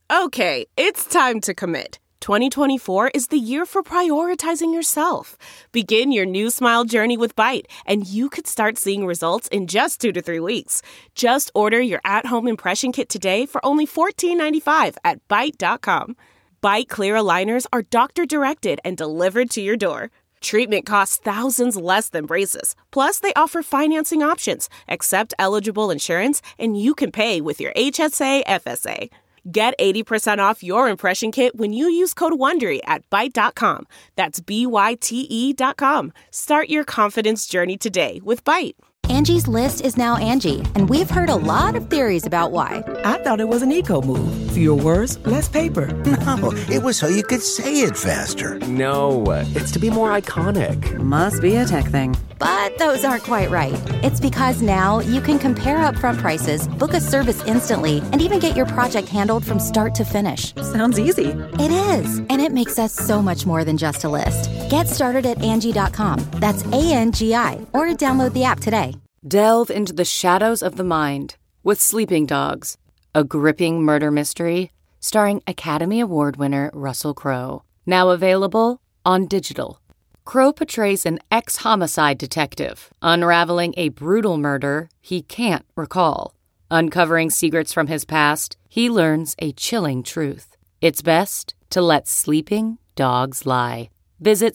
Okay, it's time to commit. 2024 is the year for prioritizing yourself. Begin your new smile journey with Byte, and you could start seeing results in just 2 to 3 weeks. Just order your at-home impression kit today for only $14.95 at Byte.com. Byte Clear aligners are doctor-directed and delivered to your door. Treatment costs thousands less than braces. Plus, they offer financing options, accept eligible insurance, and you can pay with your HSA, FSA. Get 80% off your impression kit when you use code WONDERY at Byte.com. That's BYTE.com. Start your confidence journey today with Byte. Angie's List is now Angie, and we've heard a lot of theories about why. I thought it was an eco move. Fewer words, less paper. No, it was so you could say it faster. No, it's to be more iconic. Must be a tech thing. But those aren't quite right. It's because now you can compare upfront prices, book a service instantly, and even get your project handled from start to finish. Sounds easy. It is, and it makes us so much more than just a list. Get started at Angie.com. That's ANGI, or download the app today. Delve into the shadows of the mind with Sleeping Dogs, a gripping murder mystery starring Academy Award winner Russell Crowe. Now available on digital. Crowe portrays an ex-homicide detective unraveling a brutal murder he can't recall. Uncovering secrets from his past, he learns a chilling truth. It's best to let sleeping dogs lie. Visit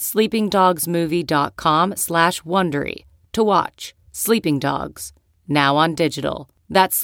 sleepingdogsmovie.com/Wondery to watch Sleeping Dogs, now on digital. That's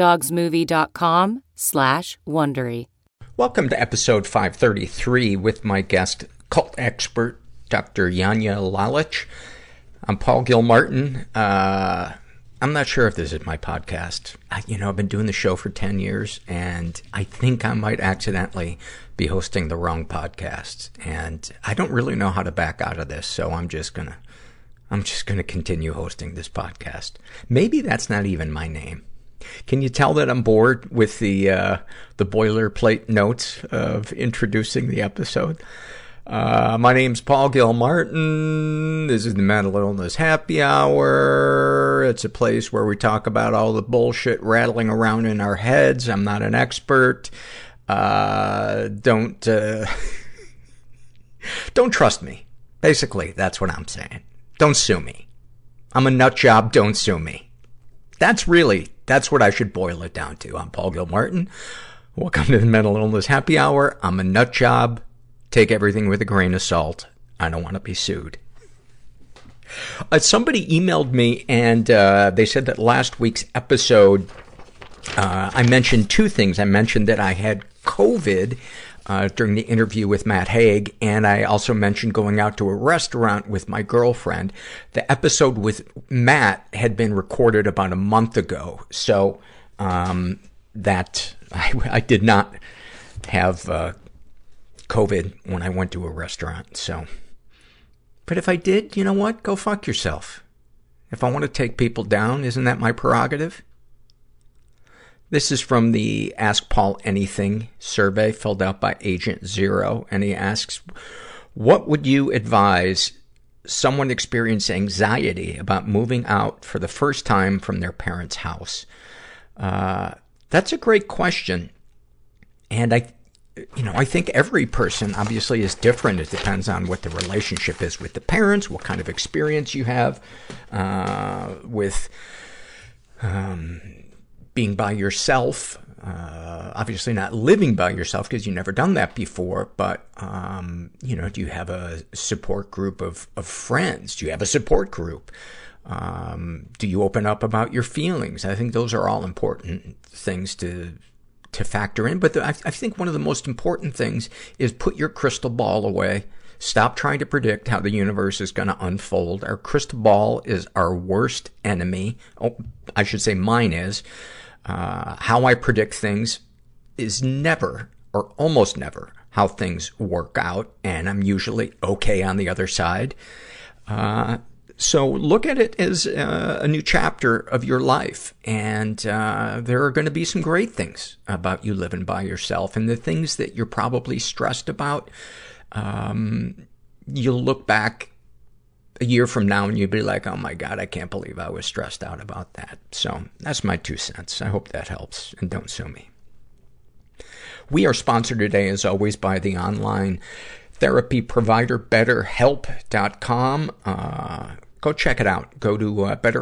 sleepingdogsmovie.com/Wondery. Welcome to episode 533 with my guest, cult expert, Dr. Janja Lalich. I'm Paul Gilmartin. I'm not sure if this is my podcast. I've been doing the show for 10 years, and I think I might accidentally be hosting the wrong podcast. And I don't really know how to back out of this, so I'm just gonna continue hosting this podcast. Maybe that's not even my name. Can you tell that I'm bored with the boilerplate notes of introducing the episode? My name's Paul Gilmartin. This is the Mental Illness Happy Hour. It's a place where we talk about all the bullshit rattling around in our heads. I'm not an expert. Don't trust me. Basically, that's what I'm saying. Don't sue me. I'm a nut job. Don't sue me. That's what I should boil it down to. I'm Paul Gilmartin. Welcome to the Mental Illness Happy Hour. I'm a nut job. Take everything with a grain of salt. I don't want to be sued. Somebody emailed me and they said that last week's episode, I mentioned two things. I mentioned that I had COVID during the interview with Matt Haig, and I also mentioned going out to a restaurant with my girlfriend. The episode with Matt had been recorded about a month ago, so that I did not have COVID when I went to a restaurant. So, but if I did, you know what? Go fuck yourself. If I want to take people down, isn't that my prerogative? This is from the Ask Paul Anything survey filled out by Agent Zero, and he asks, what would you advise someone experiencing anxiety about moving out for the first time from their parents' house? That's a great question. And I think every person obviously is different. It depends on what the relationship is with the parents, what kind of experience you have with being by yourself. Obviously not living by yourself because you've never done that before, but, do you have a support group of friends? Do you have a support group? Do you open up about your feelings? I think those are all important things to factor in. But I think one of the most important things is put your crystal ball away. Stop trying to predict how the universe is going to unfold. Our crystal ball is our worst enemy. Oh, I should say mine is. How I predict things is never, or almost never, how things work out, and I'm usually okay on the other side. So look at it as a new chapter of your life, and there are going to be some great things about you living by yourself, and the things that you're probably stressed about, you'll look back a year from now and you'll be like, oh my God, I can't believe I was stressed out about that. So that's my 2 cents. I hope that helps, and don't sue me. We are sponsored today, as always, by the online therapy provider BetterHelp.com. Go check it out. Go to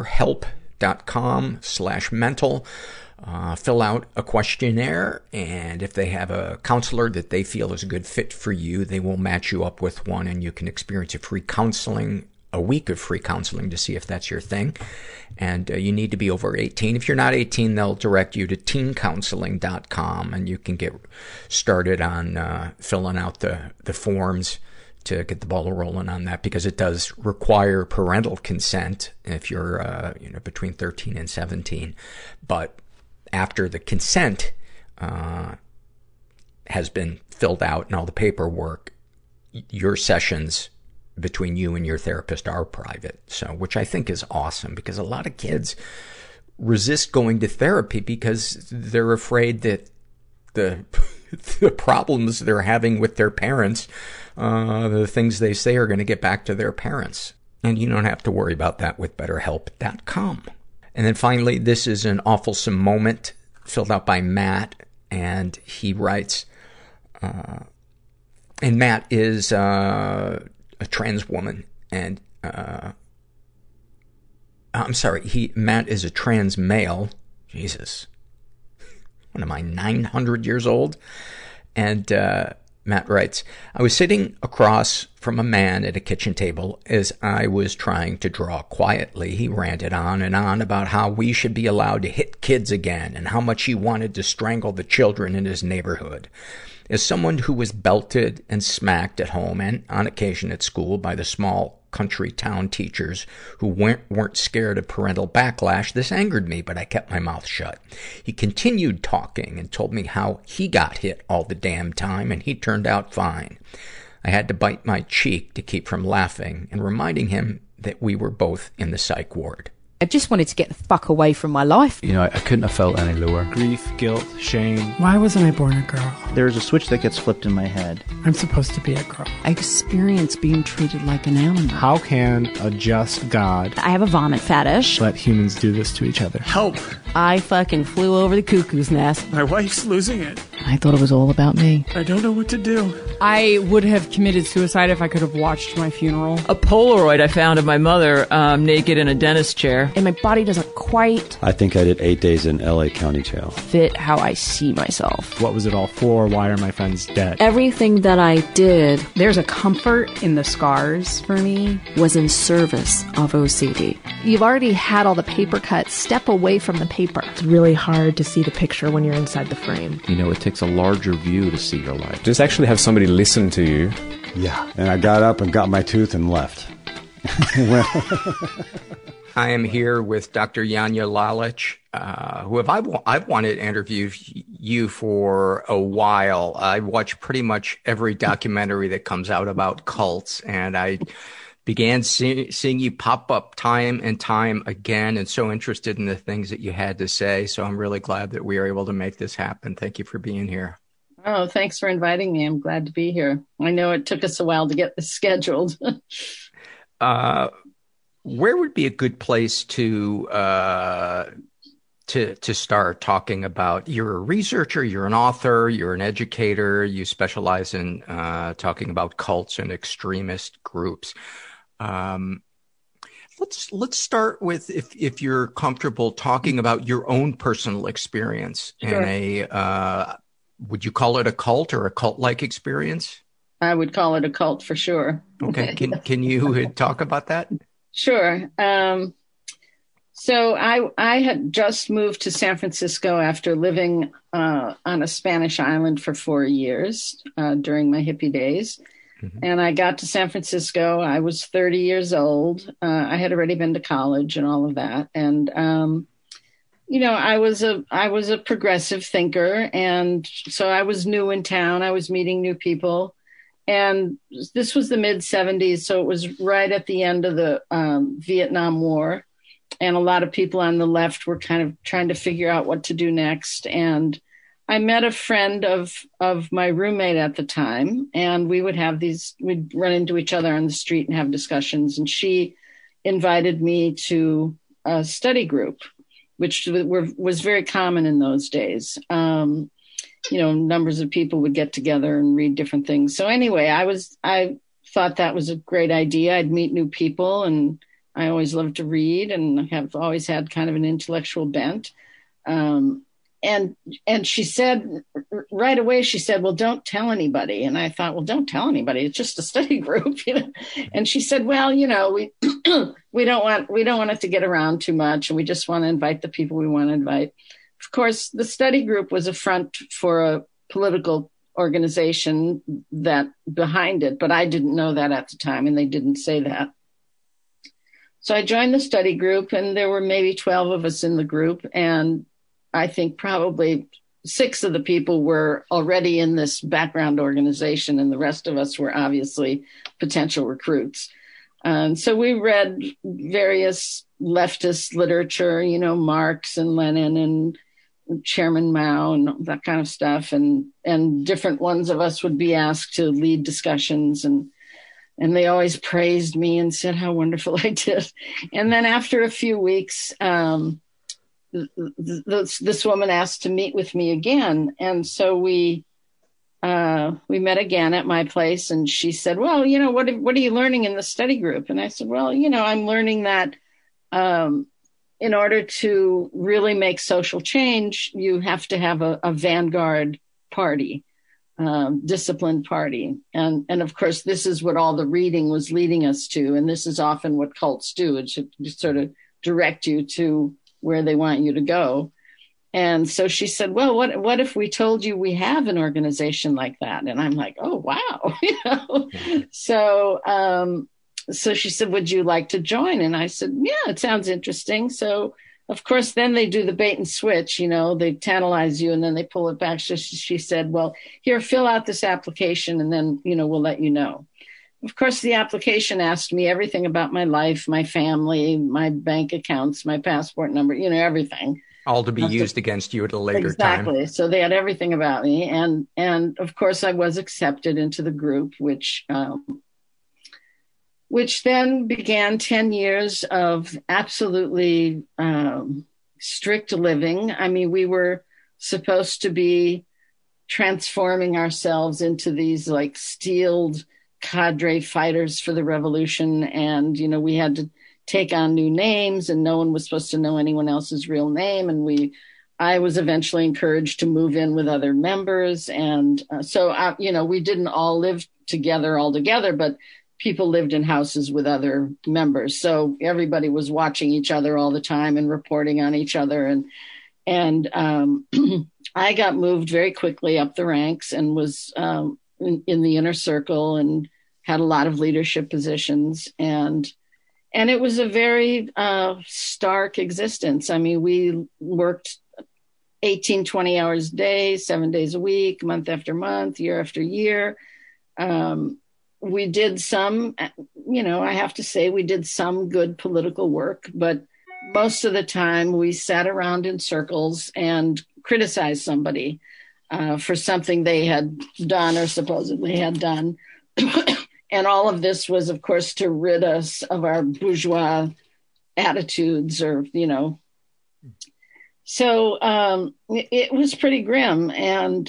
BetterHelp.com/mental. Fill out a questionnaire, and if they have a counselor that they feel is a good fit for you, they will match you up with one, and you can experience a week of free counseling to see if that's your thing. And you need to be over 18. If you're not 18, they'll direct you to teencounseling.com, and you can get started on filling out the forms to get the ball rolling on that, because it does require parental consent if you're between 13 and 17. But after the consent has been filled out and all the paperwork, your sessions between you and your therapist are private. So, which I think is awesome, because a lot of kids resist going to therapy because they're afraid that the problems they're having with their parents, the things they say are going to get back to their parents. And you don't have to worry about that with BetterHelp.com. And then finally, this is an awfulsome moment filled out by Matt, and he writes, and Matt is a trans woman, and Matt is a trans male. Jesus. What am I, 900 years old? And Matt writes, I was sitting across from a man at a kitchen table as I was trying to draw quietly. He ranted on and on about how we should be allowed to hit kids again and how much he wanted to strangle the children in his neighborhood. As someone who was belted and smacked at home and on occasion at school by the small country town teachers who weren't scared of parental backlash, this angered me, but I kept my mouth shut. He continued talking and told me how he got hit all the damn time and he turned out fine. I had to bite my cheek to keep from laughing and reminding him that we were both in the psych ward. I just wanted to get the fuck away from my life. You know, I couldn't have felt any lower. Grief, guilt, shame. Why wasn't I born a girl? There's a switch that gets flipped in my head. I'm supposed to be a girl. I experienced being treated like an animal. How can a just God... I have a vomit fetish. ...let humans do this to each other? Help! I fucking flew over the cuckoo's nest. My wife's losing it. I thought it was all about me. I don't know what to do. I would have committed suicide if I could have watched my funeral. A Polaroid I found of my mother naked in a dentist chair. And my body doesn't quite... I think I did 8 days in LA County Jail. ...fit how I see myself. What was it all for? Why are my friends dead? Everything that I did... There's a comfort in the scars for me. ...was in service of OCD. You've already had all the paper cut. Step away from the paper. It's really hard to see the picture when you're inside the frame. You know, it takes a larger view to see your life. Just actually have somebody listen to you. Yeah. And I got up and got my tooth and left. I am here with Dr. Janja Lalich, who I've wanted to interview you for a while. I watch pretty much every documentary that comes out about cults, and I began seeing you pop up time and time again, and so interested in the things that you had to say. So I'm really glad that we are able to make this happen. Thank you for being here. Oh, thanks for inviting me. I'm glad to be here. I know it took us a while to get this scheduled. Where would be a good place to start talking about? You're a researcher, you're an author, you're an educator, you specialize in talking about cults and extremist groups. Let's start with, if you're comfortable talking about your own personal experience. Sure. In a would you call it a cult or a cult-like experience? I would call it a cult for sure. Okay, can you talk about that? Sure. So I had just moved to San Francisco after living on a Spanish island for 4 years during my hippie days. Mm-hmm. And I got to San Francisco. I was 30 years old. I had already been to college and all of that. And, I was a progressive thinker. And so I was new in town. I was meeting new people. And this was the mid-'70s, so it was right at the end of the Vietnam War. And a lot of people on the left were kind of trying to figure out what to do next. And I met a friend of my roommate at the time, and we'd run into each other on the street and have discussions. And she invited me to a study group, which was very common in those days. numbers of people would get together and read different things. So anyway, I thought that was a great idea. I'd meet new people, and I always loved to read and have always had kind of an intellectual bent. And she said right away, she said, well, don't tell anybody. And I thought, well, don't tell anybody. It's just a study group, And she said, well, we we don't want it to get around too much. And we just want to invite the people we want to invite. Of course, the study group was a front for a political organization that behind it, but I didn't know that at the time, and they didn't say that. So I joined the study group, and there were maybe 12 of us in the group, and I think probably 6 of the people were already in this background organization, and the rest of us were obviously potential recruits. And so we read various leftist literature, Marx and Lenin and Chairman Mao and that kind of stuff. And different ones of us would be asked to lead discussions, and they always praised me and said how wonderful I did. And then after a few weeks, this woman asked to meet with me again. And so we met again at my place, and she said, well, what are you learning in the study group? And I said, well, I'm learning that in order to really make social change, you have to have a vanguard party, disciplined party. And of course, this is what all the reading was leading us to. And this is often what cults do. It should sort of direct you to where they want you to go. And so she said, well, what if we told you we have an organization like that? And I'm like, oh, wow. So she said, would you like to join? And I said, yeah, it sounds interesting. So of course, then they do the bait and switch, they tantalize you and then they pull it back. So she said, well, here, fill out this application and then, we'll let you know. Of course, the application asked me everything about my life, my family, my bank accounts, my passport number, everything. All to be used against you at a later time. Exactly. So they had everything about me. And of course, I was accepted into the group, which then began 10 years of absolutely strict living. I mean, we were supposed to be transforming ourselves into these like steeled cadre fighters for the revolution. And, we had to take on new names, and no one was supposed to know anyone else's real name. And I was eventually encouraged to move in with other members. And so, we didn't all live together, but people lived in houses with other members. So everybody was watching each other all the time and reporting on each other. And I got moved very quickly up the ranks and was in the inner circle and had a lot of leadership positions. And it was a very stark existence. I mean, we worked 18, 20 hours a day, 7 days a week, month after month, year after year. We did some, I have to say we did some good political work, but most of the time we sat around in circles and criticized somebody for something they had done or supposedly had done. And all of this was, of course, to rid us of our bourgeois attitudes So it was pretty grim. And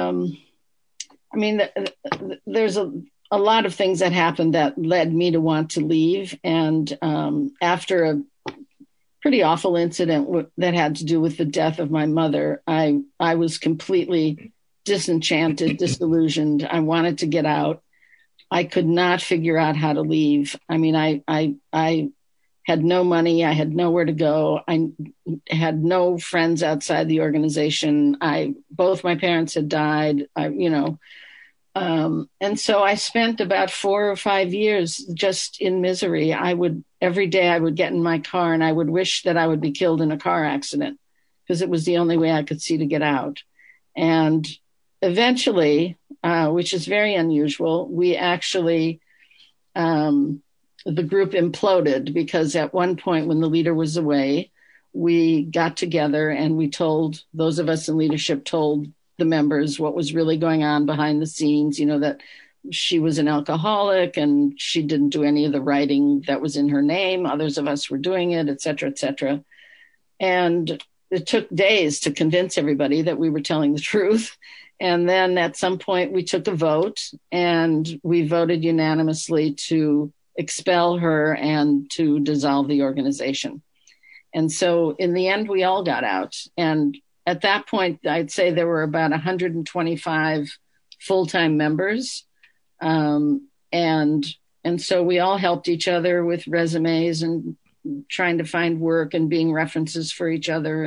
there's a lot of things that happened that led me to want to leave. And after a pretty awful incident that had to do with the death of my mother, I was completely disenchanted, disillusioned. I wanted to get out. I could not figure out how to leave. I mean, I had no money. I had nowhere to go. I had no friends outside the organization. Both my parents had died, and so I spent about 4 or 5 years just in misery. Every day I would get in my car and I would wish that I would be killed in a car accident because it was the only way I could see to get out. And eventually, which is very unusual, we actually, the group imploded because at one point when the leader was away, we got together and we told, those of us in leadership told the members what was really going on behind the scenes, that she was an alcoholic and she didn't do any of the writing that was in her name. Others of us were doing it, et cetera, et cetera. And it took days to convince everybody that we were telling the truth. And then at some point we took a vote and we voted unanimously to expel her and to dissolve the organization. And so in the end, we all got out. And at that point, I'd say there were about 125 full-time members. And so we all helped each other with resumes and trying to find work and being references for each other.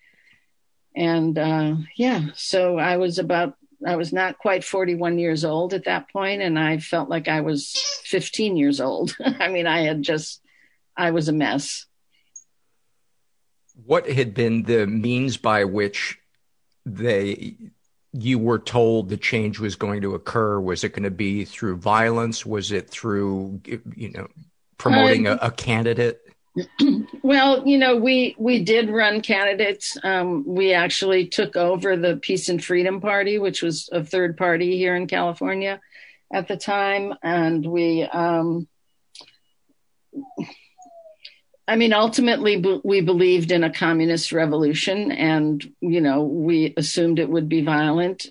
So I was not quite 41 years old at that point, and I felt like I was 15 years old. I mean, I was a mess. What had been the means by which you were told the change was going to occur? Was it going to be through violence? Was it through, promoting a candidate? Well, we did run candidates. We actually took over the Peace and Freedom Party, which was a third party here in California at the time. And ultimately we believed in a communist revolution, and, we assumed it would be violent.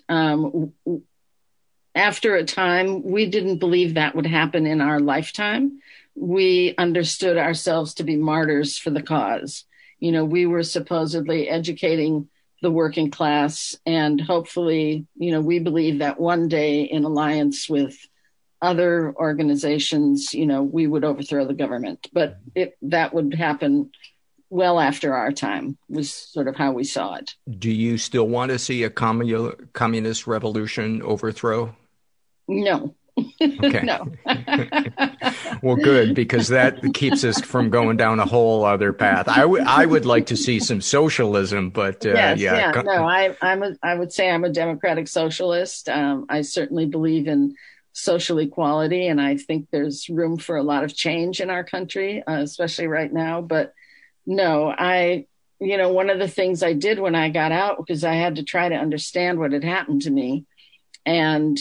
After a time, we didn't believe that would happen in our lifetime. We understood ourselves to be martyrs for the cause. We were supposedly educating the working class, and hopefully, we believe that one day, in alliance with other organizations, we would overthrow the government. But that would happen well after our time, was sort of how we saw it. Do you still want to see a communist revolution overthrow? No. Okay. No. Well, good, because that keeps us from going down a whole other path. I would like to see some socialism, but yes, yeah. No, I would say I'm a democratic socialist. I certainly believe in social equality, and I think there's room for a lot of change in our country, especially right now. But no, one of the things I did when I got out, because I had to try to understand what had happened to me, and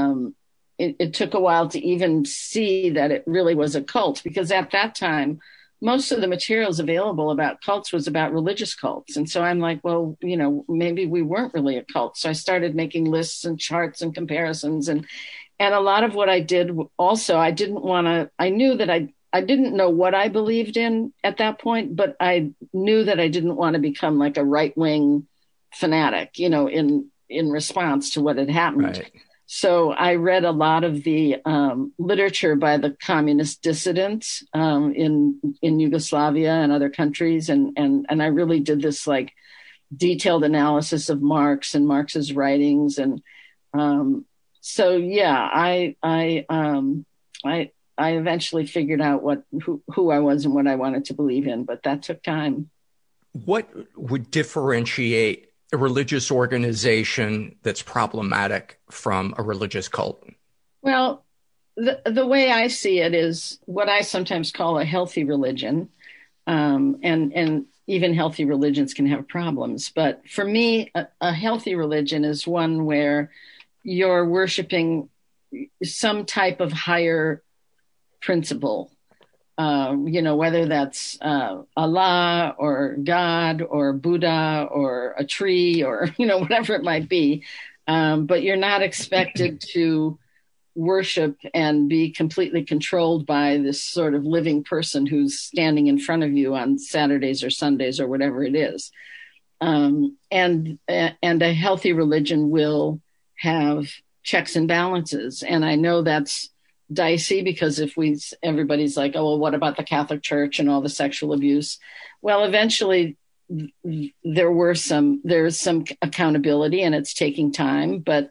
it took a while to even see that it really was a cult, because at that time, most of the materials available about cults was about religious cults. And so I'm like, well, maybe we weren't really a cult. So I started making lists and charts and comparisons. And a lot of what I did also, I knew that I didn't know what I believed in at that point, but I knew that I didn't want to become like a right-wing fanatic, in response to what had happened. Right. So I read a lot of the literature by the communist dissidents in Yugoslavia and other countries. And I really did this like detailed analysis of Marx and Marx's writings. And so, yeah, I eventually figured out who I was and what I wanted to believe in, but that took time. What would differentiate a religious organization that's problematic from a religious cult? Well, the way I see it is what I sometimes call a healthy religion. And even healthy religions can have problems. But for me, a healthy religion is one where you're worshiping some type of higher principle, whether that's Allah or God or Buddha or a tree or, whatever it might be. But you're not expected to worship and be completely controlled by this sort of living person who's standing in front of you on Saturdays or Sundays or whatever it is. And a healthy religion will have checks and balances. And I know that's dicey, because everybody's like, oh, well, what about the Catholic Church and all the sexual abuse? Well, eventually there's some accountability, and it's taking time, but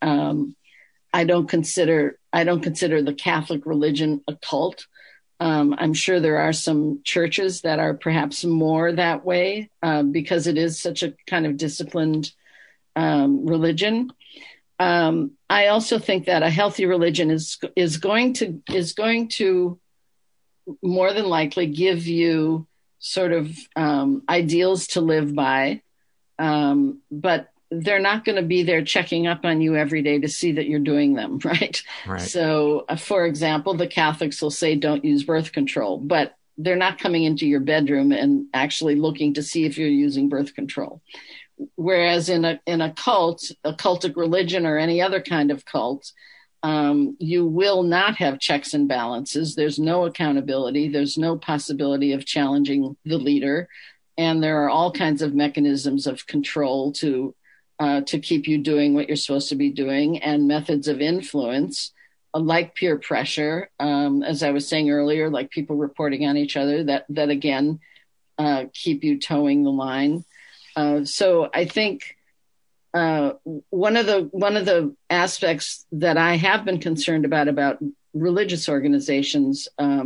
I don't consider the Catholic religion a cult. I'm sure there are some churches that are perhaps more that way because it is such a kind of disciplined religion. I also think that a healthy religion is going to more than likely give you sort of ideals to live by, but they're not going to be there checking up on you every day to see that you're doing them, right? So, for example, the Catholics will say don't use birth control, but they're not coming into your bedroom and actually looking to see if you're using birth control. whereas in a cult, a cultic religion or any other kind of cult, you will not have checks and balances. There's no accountability. There's no possibility of challenging the leader. And there are all kinds of mechanisms of control to keep you doing what you're supposed to be doing, and methods of influence like peer pressure, as I was saying earlier, like people reporting on each other that again, keep you towing the line. So I think one of the aspects that I have been concerned about religious organizations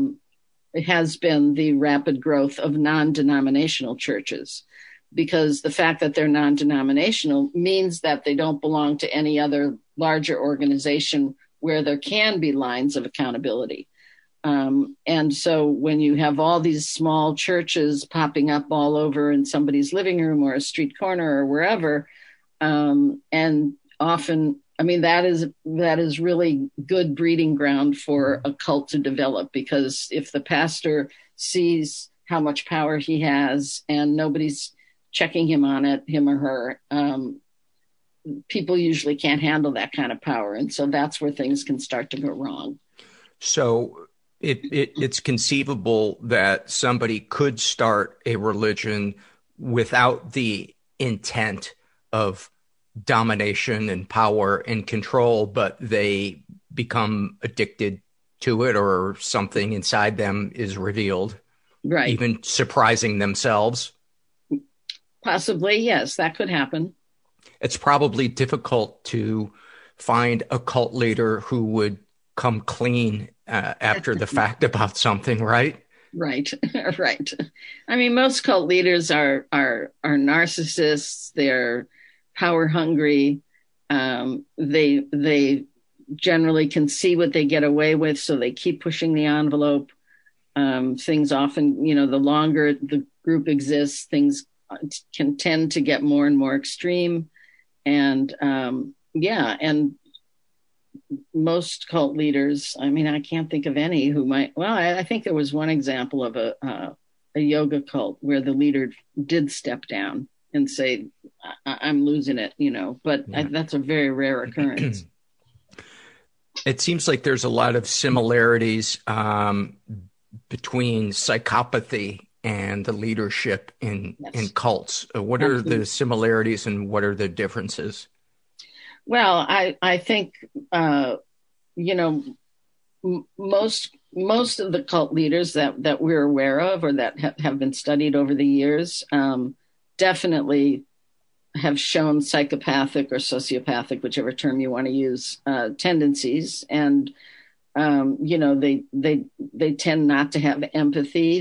has been the rapid growth of non-denominational churches, because the fact that they're non-denominational means that they don't belong to any other larger organization where there can be lines of accountability. And so when you have all these small churches popping up all over in somebody's living room or a street corner or wherever, and often, I mean, that is really good breeding ground for a cult to develop, because if the pastor sees how much power he has and nobody's checking him on it, him or her, people usually can't handle that kind of power. And so that's where things can start to go wrong. So it's conceivable that somebody could start a religion without the intent of domination and power and control, but they become addicted to it, or something inside them is revealed, right? Even surprising themselves. Possibly, yes, that could happen. It's probably difficult to find a cult leader who would come clean after the fact about something, right? Right, right. I mean, most cult leaders are narcissists. They're power hungry. They generally can see what they get away with, so they keep pushing the envelope. Things often, the longer the group exists, things can tend to get more and more extreme. And and most cult leaders, I mean, I can't think of any who might, I think there was one example of a yoga cult where the leader did step down and say, I'm losing it, but that's a very rare occurrence. It seems like there's a lot of similarities between psychopathy and the leadership in cults. What are the similarities and what are the differences? Well, I think, most of the cult leaders that we're aware of or that have been studied over the years definitely have shown psychopathic or sociopathic, whichever term you want to use, tendencies. And, they tend not to have empathy.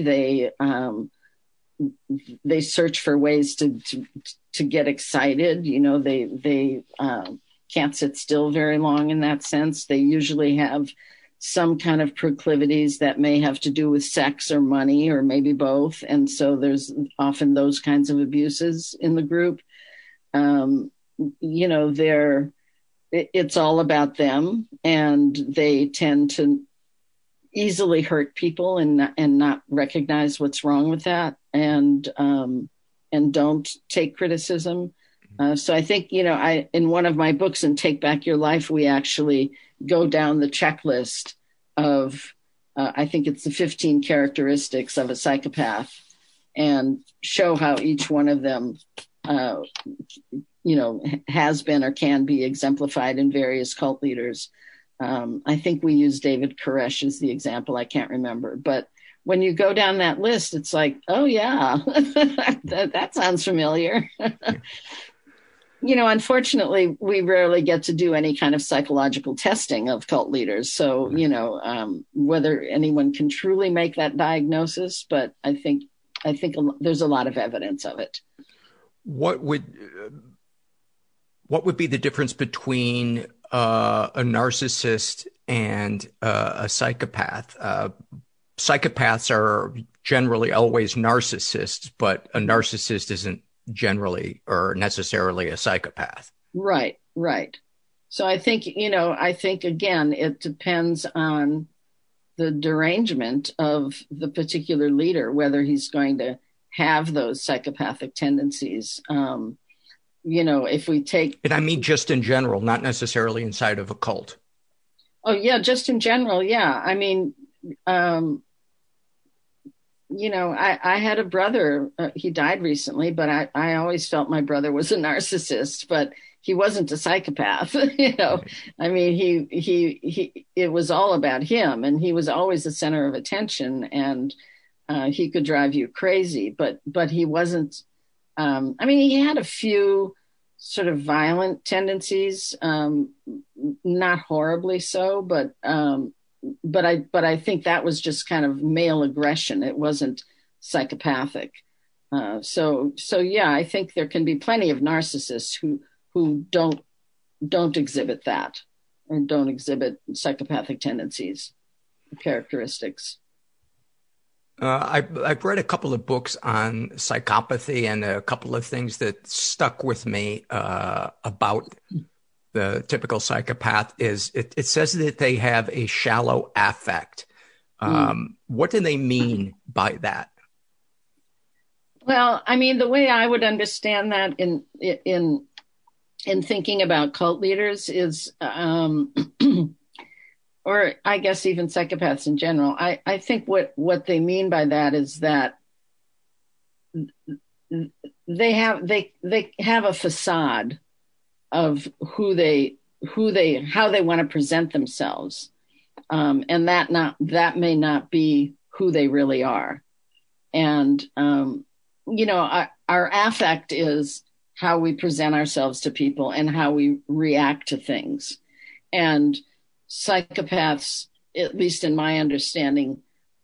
They search for ways to get excited. They can't sit still very long in that sense. They usually have some kind of proclivities that may have to do with sex or money or maybe both. And so there's often those kinds of abuses in the group. It's all about them, and they tend to easily hurt people and not recognize what's wrong with that, and don't take criticism. So I think, in one of my books, in Take Back Your Life, we actually go down the checklist of, I think it's the 15 characteristics of a psychopath, and show how each one of them, has been or can be exemplified in various cult leaders. I think we use David Koresh as the example. I can't remember. But when you go down that list, it's like, oh, yeah, that sounds familiar. Unfortunately, we rarely get to do any kind of psychological testing of cult leaders. So, whether anyone can truly make that diagnosis, but I think there's a lot of evidence of it. What would be the difference between a narcissist and a psychopath? Psychopaths are generally always narcissists, but a narcissist isn't generally or necessarily a psychopath. Right. So I think, again, it depends on the derangement of the particular leader, whether he's going to have those psychopathic tendencies. if we take, and I mean just in general, not necessarily inside of a cult. Oh yeah, just in general, yeah. I mean, I had a brother. He died recently, but I always felt my brother was a narcissist, but he wasn't a psychopath. I mean, he it was all about him, and he was always the center of attention, and he could drive you crazy, but he wasn't. I mean, he had a few sort of violent tendencies, not horribly so, but I think that was just kind of male aggression. It wasn't psychopathic. So yeah, I think there can be plenty of narcissists who don't exhibit that, or don't exhibit psychopathic tendencies, characteristics. I've read a couple of books on psychopathy, and a couple of things that stuck with me about the typical psychopath is it says that they have a shallow affect. What do they mean by that? Well, I mean, the way I would understand that in thinking about cult leaders is, or I guess even psychopaths in general, I think what they mean by that is that they have a facade of how they want to present themselves, and that may not be who they really are. And our affect is how we present ourselves to people and how we react to things. And psychopaths, at least in my understanding,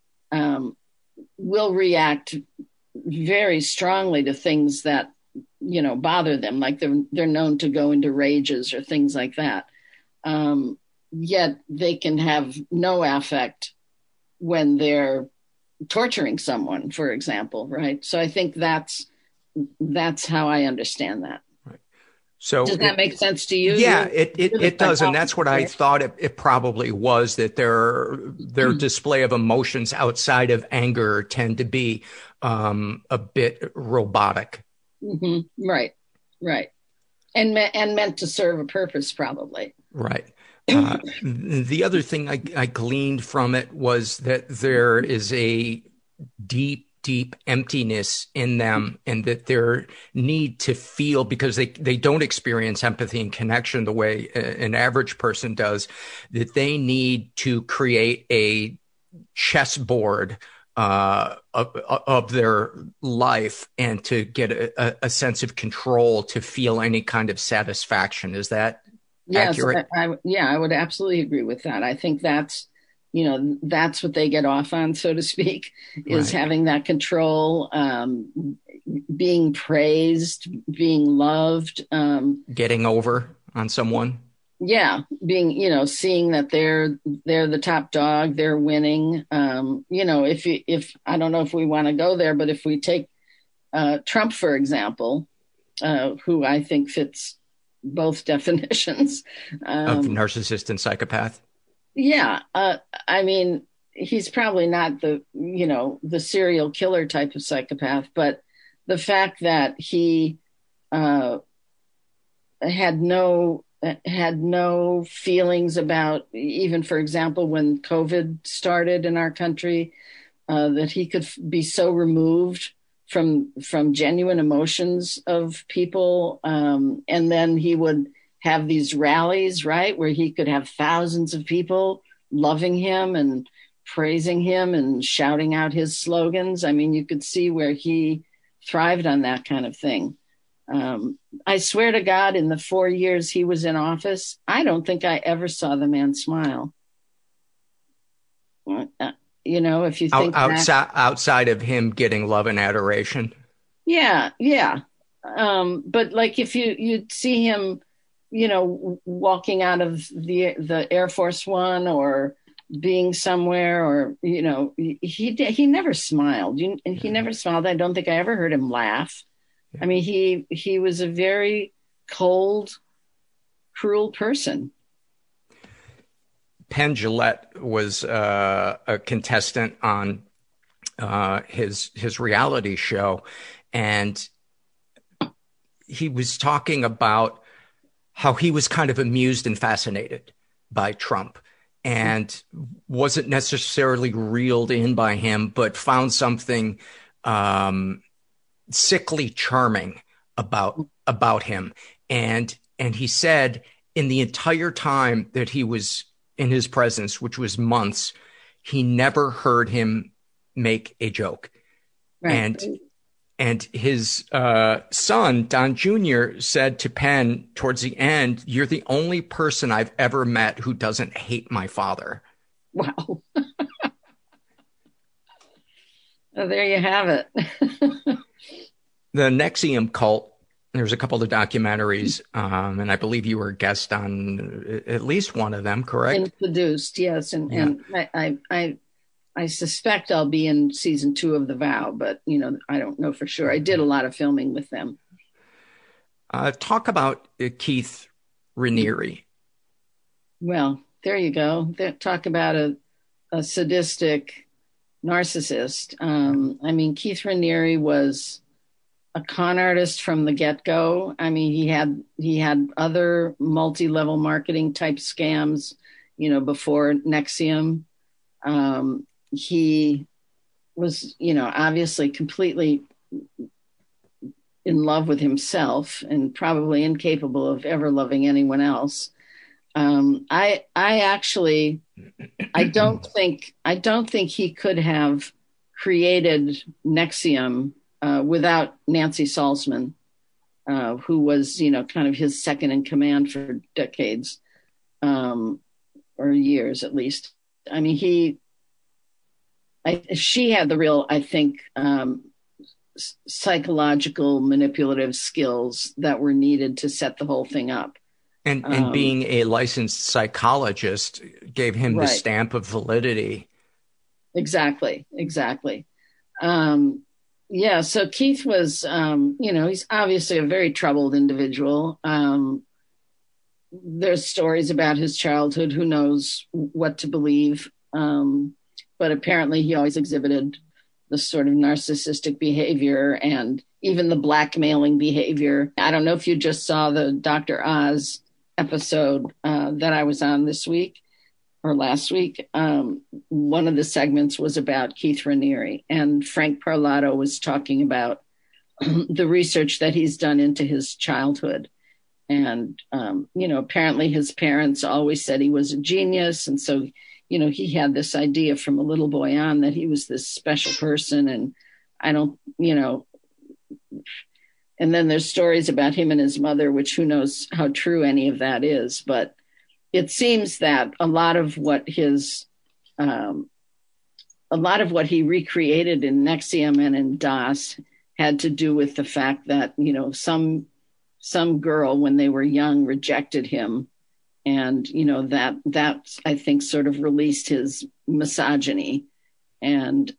will react very strongly to things that, bother them. Like they're known to go into rages or things like that. Yet they can have no affect when they're torturing someone, for example, right? So I think that's how I understand that. Right. So does that make sense to you? Yeah, it does, and that's what I thought it probably was, that their display of emotions outside of anger tend to be a bit robotic. Mm-hmm. Right, and meant to serve a purpose, probably. Right. The other thing I gleaned from it was that there is a deep emptiness in them, and that their need to feel, because they don't experience empathy and connection the way an average person does, that they need to create a chessboard of their life, and to get a sense of control, to feel any kind of satisfaction. Is that accurate? I would absolutely agree with that. I think that's what they get off on, so to speak, is right. Having that control, being praised, being loved, getting over on someone. Yeah. Being, seeing that they're the top dog, they're winning. If I don't know if we want to go there, but if we take Trump, for example, who I think fits both definitions of narcissist and psychopath. Yeah. I mean, he's probably not the serial killer type of psychopath, but the fact that he had no feelings about, even, for example, when COVID started in our country, that he could be so removed from genuine emotions of people. And then he would have these rallies, right, where he could have thousands of people loving him and praising him and shouting out his slogans. I mean, you could see where he thrived on that kind of thing. I swear to God, in the 4 years he was in office, I don't think I ever saw the man smile. If you think outside of him getting love and adoration. Yeah. But like if you'd see him, walking out of the Air Force One, or being somewhere, or, he never smiled. He never smiled. I don't think I ever heard him laugh. I mean, he was a very cold, cruel person. Penn Jillette was a contestant on his reality show, and he was talking about how he was kind of amused and fascinated by Trump and wasn't necessarily reeled in by him, but found something sickly charming about him. And he said in the entire time that he was in his presence, which was months, he never heard him make a joke. Right. And his son, Don Jr., said to Penn towards the end, "You're the only person I've ever met who doesn't hate my father." Wow. Well, there you have it. The NXIVM cult, there's a couple of documentaries, and I believe you were a guest on at least one of them, correct? Introduced, yes. And I suspect I'll be in season 2 of The Vow, but, I don't know for sure. I did a lot of filming with them. Talk about Keith Raniere. Well, there you go. Talk about a sadistic narcissist. Keith Raniere was a con artist from the get-go. He had other multi-level marketing type scams, before NXIVM. He was, obviously completely in love with himself and probably incapable of ever loving anyone else. I don't think he could have created NXIVM without Nancy Salzman, who was, kind of his second in command for decades, or years at least. She had the real, I think, psychological manipulative skills that were needed to set the whole thing up. And being a licensed psychologist gave him the stamp of validity. Exactly. So Keith was, he's obviously a very troubled individual. There's stories about his childhood. Who knows what to believe? But apparently he always exhibited this sort of narcissistic behavior and even the blackmailing behavior. I don't know if you just saw the Dr. Oz episode that I was on this week or last week. One of the segments was about Keith Raniere, and Frank Parlato was talking about the research that he's done into his childhood. And, apparently his parents always said he was a genius. And so, he had this idea from a little boy on that he was this special person. And and then there's stories about him and his mother, which who knows how true any of that is. But it seems that a lot of what he recreated in NXIVM and in DOS had to do with the fact that, some girl when they were young rejected him. And, that I think sort of released his misogyny. And,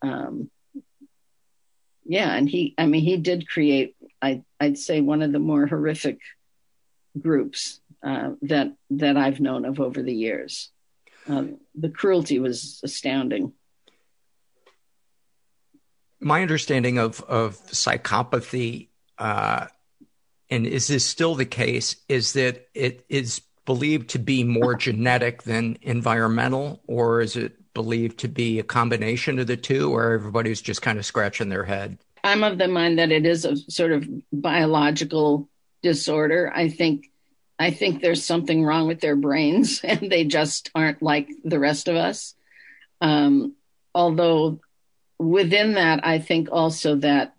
and he did create, I'd say, one of the more horrific groups that I've known of over the years. The cruelty was astounding. My understanding of psychopathy, and is this still the case, is that it is believed to be more genetic than environmental, or is it believed to be a combination of the two, or everybody's just kind of scratching their head? I'm of the mind that it is a sort of biological disorder. I think there's something wrong with their brains and they just aren't like the rest of us. Although within that, I think also that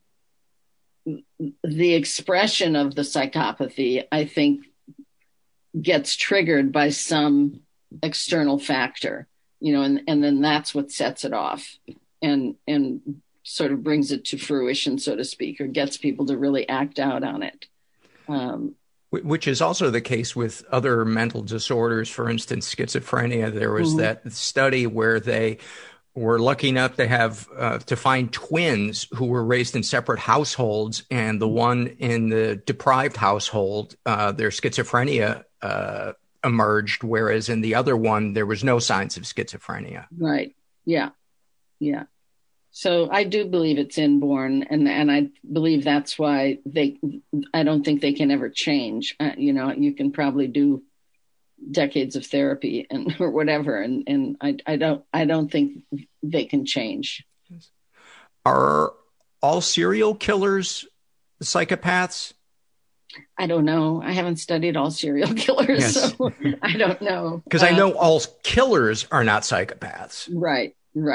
the expression of the psychopathy, I think, gets triggered by some external factor, and then that's what sets it off and sort of brings it to fruition, so to speak, or gets people to really act out on it. Which is also the case with other mental disorders. For instance, schizophrenia. There was that study where they were lucky enough to have to find twins who were raised in separate households, and the one in the deprived household, their schizophrenia emerged, whereas in the other one there was no signs of schizophrenia. Right. Yeah. So I do believe it's inborn, and I believe that's why I don't think they can ever change. You can probably do decades of therapy or whatever, and I don't think they can change. Are all serial killers psychopaths? I don't know. I haven't studied all serial killers, so I don't know. Because I know all killers are not psychopaths. Right.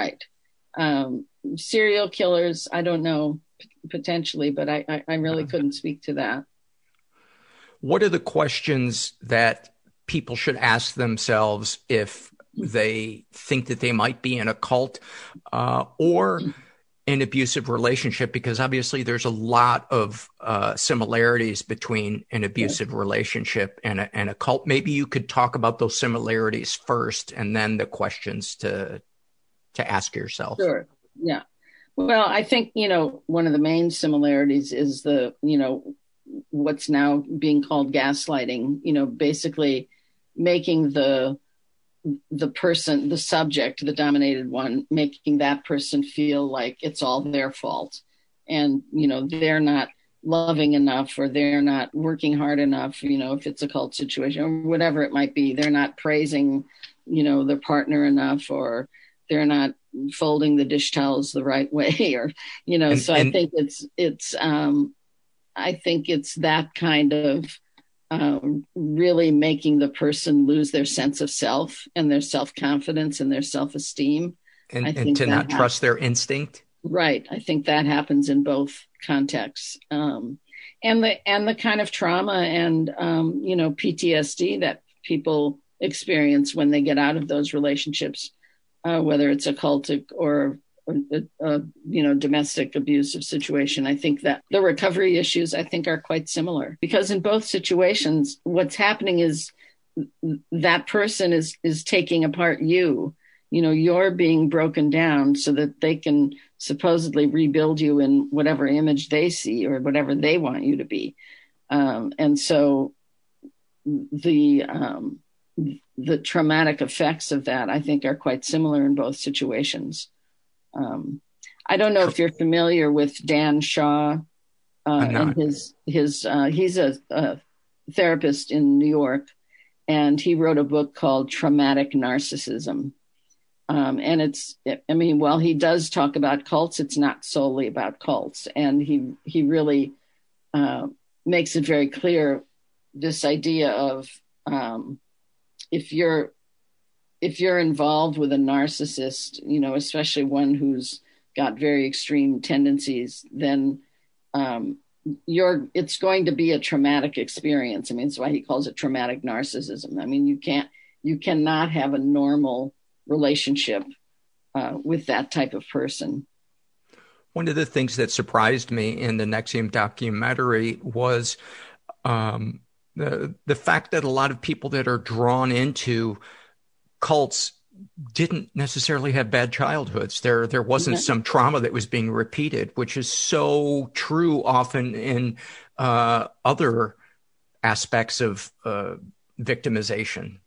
Serial killers, I don't know, potentially, but I really couldn't speak to that. What are the questions that people should ask themselves if they think that they might be in a cult or an abusive relationship? Because obviously there's a lot of similarities between an abusive relationship and a cult. Maybe you could talk about those similarities first and then the questions to ask yourself. Sure. Yeah. Well, I think, one of the main similarities is what's now being called gaslighting, basically making the person, the subject, the dominated one, making that person feel like it's all their fault. And, they're not loving enough, or they're not working hard enough, if it's a cult situation or whatever it might be. They're not praising, their partner enough, or they're not folding the dish towels the right way, or, I think it's that kind of really making the person lose their sense of self and their self-confidence and their self-esteem. And to not trust their instinct. Right. I think that happens in both contexts. And the kind of trauma and, PTSD that people experience when they get out of those relationships, whether it's a cultic or domestic abusive situation. I think that the recovery issues, I think, are quite similar, because in both situations, what's happening is that person is taking apart you. You're being broken down so that they can supposedly rebuild you in whatever image they see or whatever they want you to be. And so the traumatic effects of that, I think, are quite similar in both situations. I don't know if you're familiar with Dan Shaw and his he's a therapist in New York, and he wrote a book called Traumatic Narcissism. And while he does talk about cults, it's not solely about cults. And he really makes it very clear, this idea of if you're involved with a narcissist, especially one who's got very extreme tendencies, then it's going to be a traumatic experience. That's why he calls it traumatic narcissism. You cannot have a normal relationship with that type of person. One of the things that surprised me in the NXIVM documentary was the fact that a lot of people that are drawn into cults didn't necessarily have bad childhoods. There wasn't some trauma that was being repeated, which is so true often in other aspects of victimization.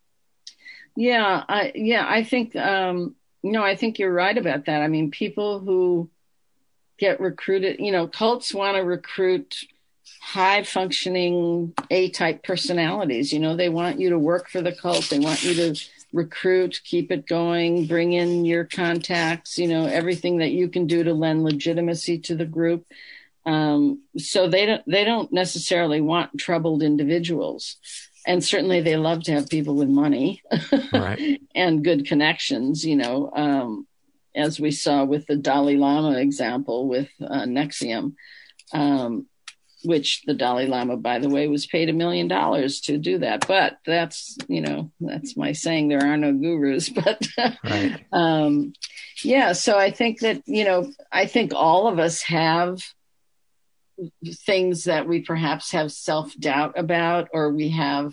I think I think you're right about that. People who get recruited, cults want to recruit high functioning A-type personalities. They want you to work for the cult. They want you to recruit, keep it going, bring in your contacts, everything that you can do to lend legitimacy to the group. So they don't necessarily want troubled individuals. And certainly they love to have people with money right. and good connections, as we saw with the Dalai Lama example with NXIVM, which the Dalai Lama, by the way, was paid $1 million to do that. But that's my saying, there are no gurus. But right. So I think that, I think all of us have things that we perhaps have self-doubt about, or we have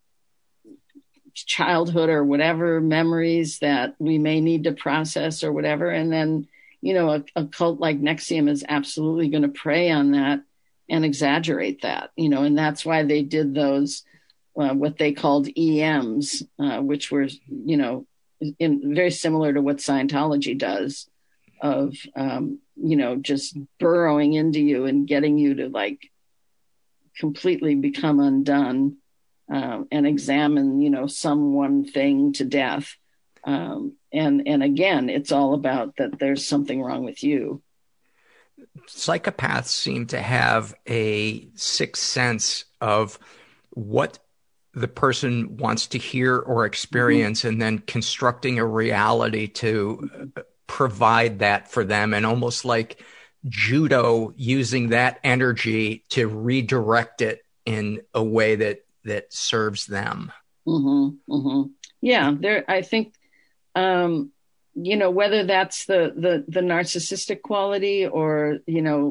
childhood or whatever memories that we may need to process or whatever. And then, a cult like NXIVM is absolutely going to prey on that and exaggerate that, and that's why they did those, what they called EMs, which were, very similar to what Scientology does. just burrowing into you and getting you to like completely become undone, and examine, some one thing to death. And again, it's all about that there's something wrong with you. Psychopaths seem to have a sixth sense of what the person wants to hear or experience, and then constructing a reality to provide that for them, and almost like judo, using that energy to redirect it in a way that serves them. Yeah, I think, whether that's the narcissistic quality or,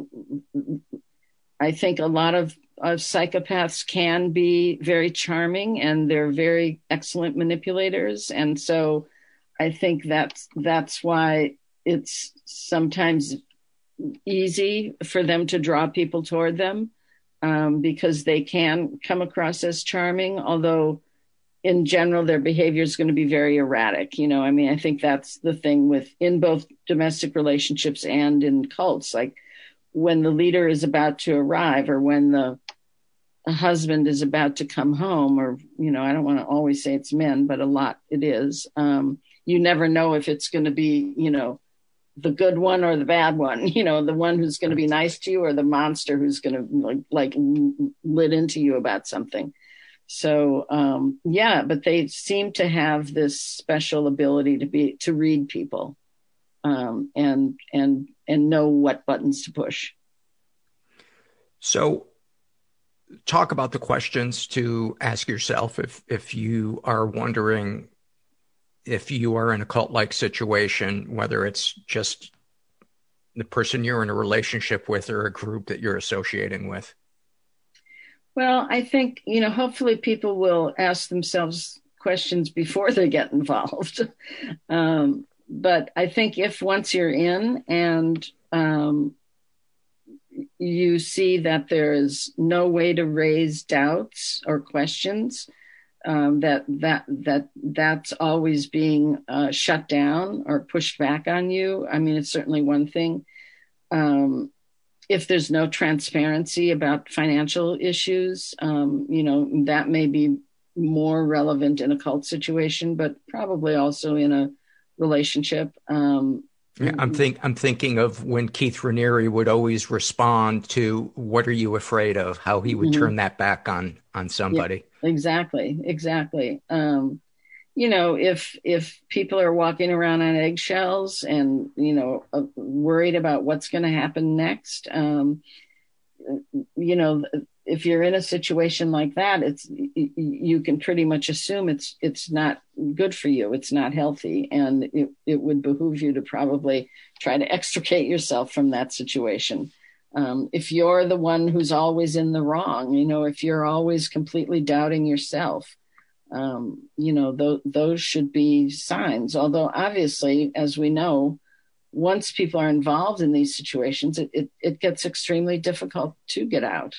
I think a lot of psychopaths can be very charming, and they're very excellent manipulators. And so I think that's why it's sometimes easy for them to draw people toward them, because they can come across as charming, although in general, their behavior is going to be very erratic. I think that's the thing in both domestic relationships and in cults. Like when the leader is about to arrive, or when the husband is about to come home, or, I don't want to always say it's men, but a lot it is. You never know if it's going to be, the good one or the bad one, the one who's going to be nice to you, or the monster who's going to like lit into you about something. So, but they seem to have this special ability to read people, and know what buttons to push. So talk about the questions to ask yourself if you are wondering if you are in a cult-like situation, whether it's just the person you're in a relationship with or a group that you're associating with. Well, I think, hopefully people will ask themselves questions before they get involved. But I think if once you're in and you see that there is no way to raise doubts or questions, that's always being shut down or pushed back on you. It's certainly one thing. If there's no transparency about financial issues, that may be more relevant in a cult situation, but probably also in a relationship. I'm thinking of when Keith Raniere would always respond to "What are you afraid of?" How he would turn that back on somebody. Yeah, exactly. If people are walking around on eggshells and, worried about what's going to happen next, if you're in a situation like that, you can pretty much assume it's not good for you. It's not healthy. And it would behoove you to probably try to extricate yourself from that situation. If you're the one who's always in the wrong, if you're always completely doubting yourself, those should be signs. Although obviously, as we know, once people are involved in these situations, it gets extremely difficult to get out.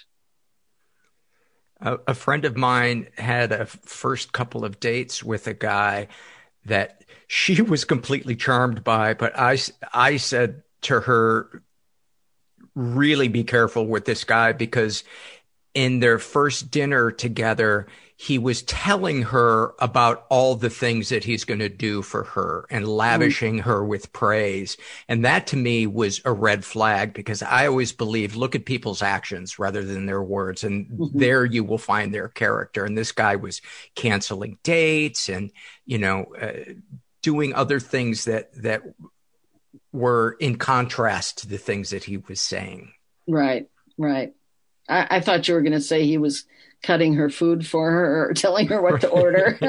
A friend of mine had a first couple of dates with a guy that she was completely charmed by, but I said to her, really be careful with this guy, because in their first dinner together, he was telling her about all the things that he's going to do for her and lavishing her with praise. And that to me was a red flag, because I always believe, look at people's actions rather than their words. And there you will find their character. And this guy was canceling dates and, doing other things that were in contrast to the things that he was saying. Right. I thought you were going to say he was cutting her food for her or telling her what to order.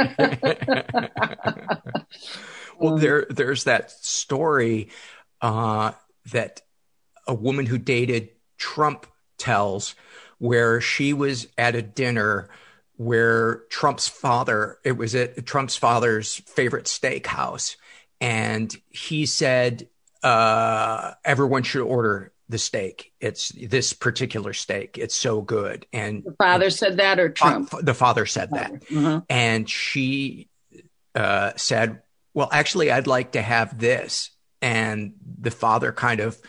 Well, there's that story that a woman who dated Trump tells, where she was at a dinner where it was at Trump's father's favorite steakhouse. And he said, everyone should order the steak. It's this particular steak. It's so good. And the father said that, or Trump? The father said that. Mm-hmm. And she said, well, actually, I'd like to have this. and the father kind of,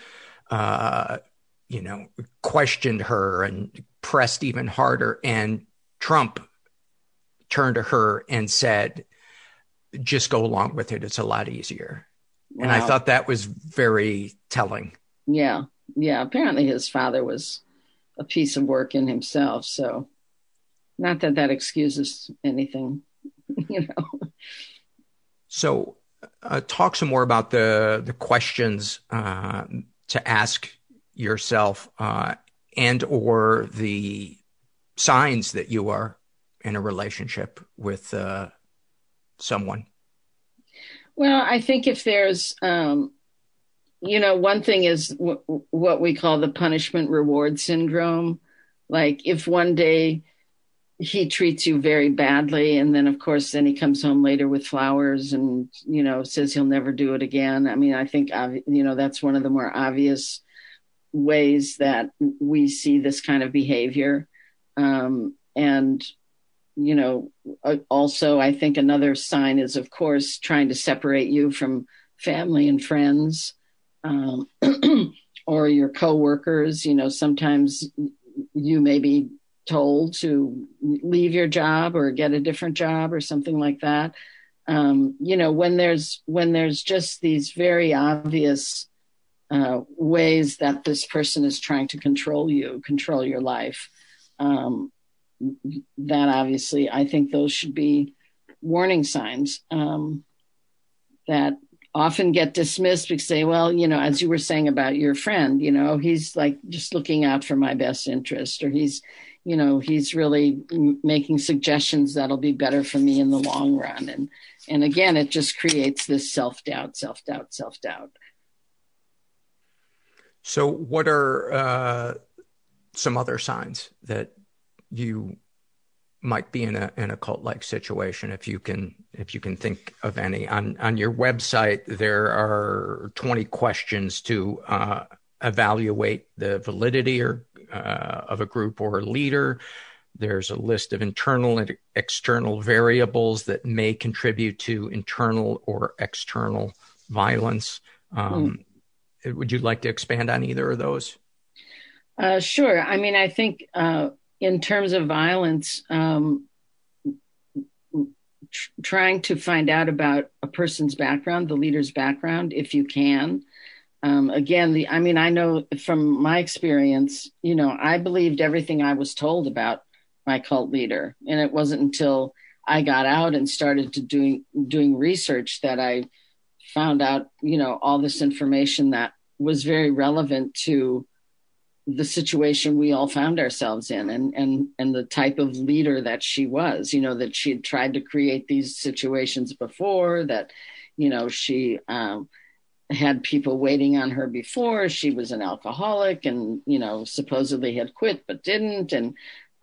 questioned her and pressed even harder. And Trump turned to her and said, just go along with it. It's a lot easier. Wow. And I thought that was very telling. Yeah. Yeah. Apparently his father was a piece of work in himself. So not that that excuses anything, So talk some more about the questions to ask yourself and or the signs that you are in a relationship with someone. Well, I think if there's, one thing is what we call the punishment reward syndrome. Like if one day he treats you very badly, and then of course, then he comes home later with flowers and, says he'll never do it again. I mean, I think, that's one of the more obvious ways that we see this kind of behavior. Also, I think another sign is, of course, trying to separate you from family and friends, or your coworkers. Sometimes you may be told to leave your job or get a different job or something like that. When there's just these very obvious ways that this person is trying to control your life, that obviously, I think those should be warning signs that often get dismissed because say, well, as you were saying about your friend, he's like just looking out for my best interest, or he's really making suggestions that'll be better for me in the long run. And again, it just creates this self-doubt. So what are some other signs that you might be in a cult-like situation, if you can think of any? On your website, there are 20 questions to evaluate the validity of a group or a leader. There's a list of internal and external variables that may contribute to internal or external violence. Would you like to expand on either of those? Sure. I mean, I think in terms of violence, trying to find out about a person's background, the leader's background, if you can. Again, I know from my experience, I believed everything I was told about my cult leader. And it wasn't until I got out and started to doing research that I found out, all this information that was very relevant to the situation we all found ourselves in, and the type of leader that she was, that she had tried to create these situations before, that, she had people waiting on her before. She was an alcoholic and, supposedly had quit, but didn't. And,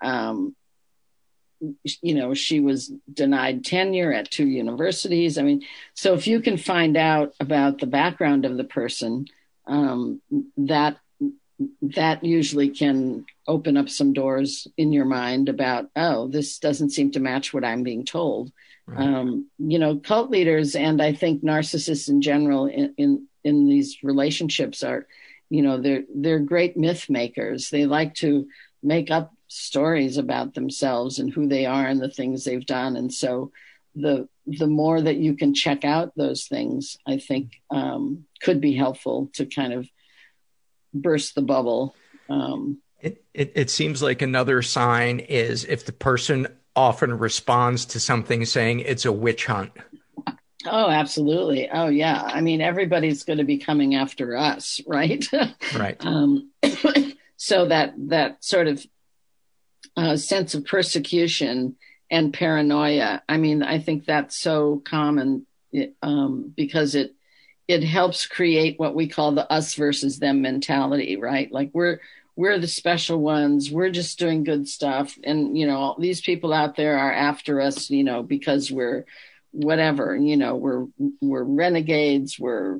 she was denied tenure at 2 universities. I mean, so if you can find out about the background of the person, that usually can open up some doors in your mind about, oh, this doesn't seem to match what I'm being told. Right. Cult leaders, and I think narcissists in general in these relationships are, they're great myth makers. They like to make up stories about themselves and who they are and the things they've done. And so the more that you can check out those things, I think could be helpful to kind of burst the bubble. It seems like another sign is if the person often responds to something saying it's a witch hunt. Oh, absolutely. Oh, yeah. I mean, everybody's going to be coming after us, right? Right. So that sort of sense of persecution and paranoia, I mean, I think that's so common because it helps create what we call the us versus them mentality, right? Like we're the special ones. We're just doing good stuff. And, these people out there are after us, because we're whatever, we're renegades. We're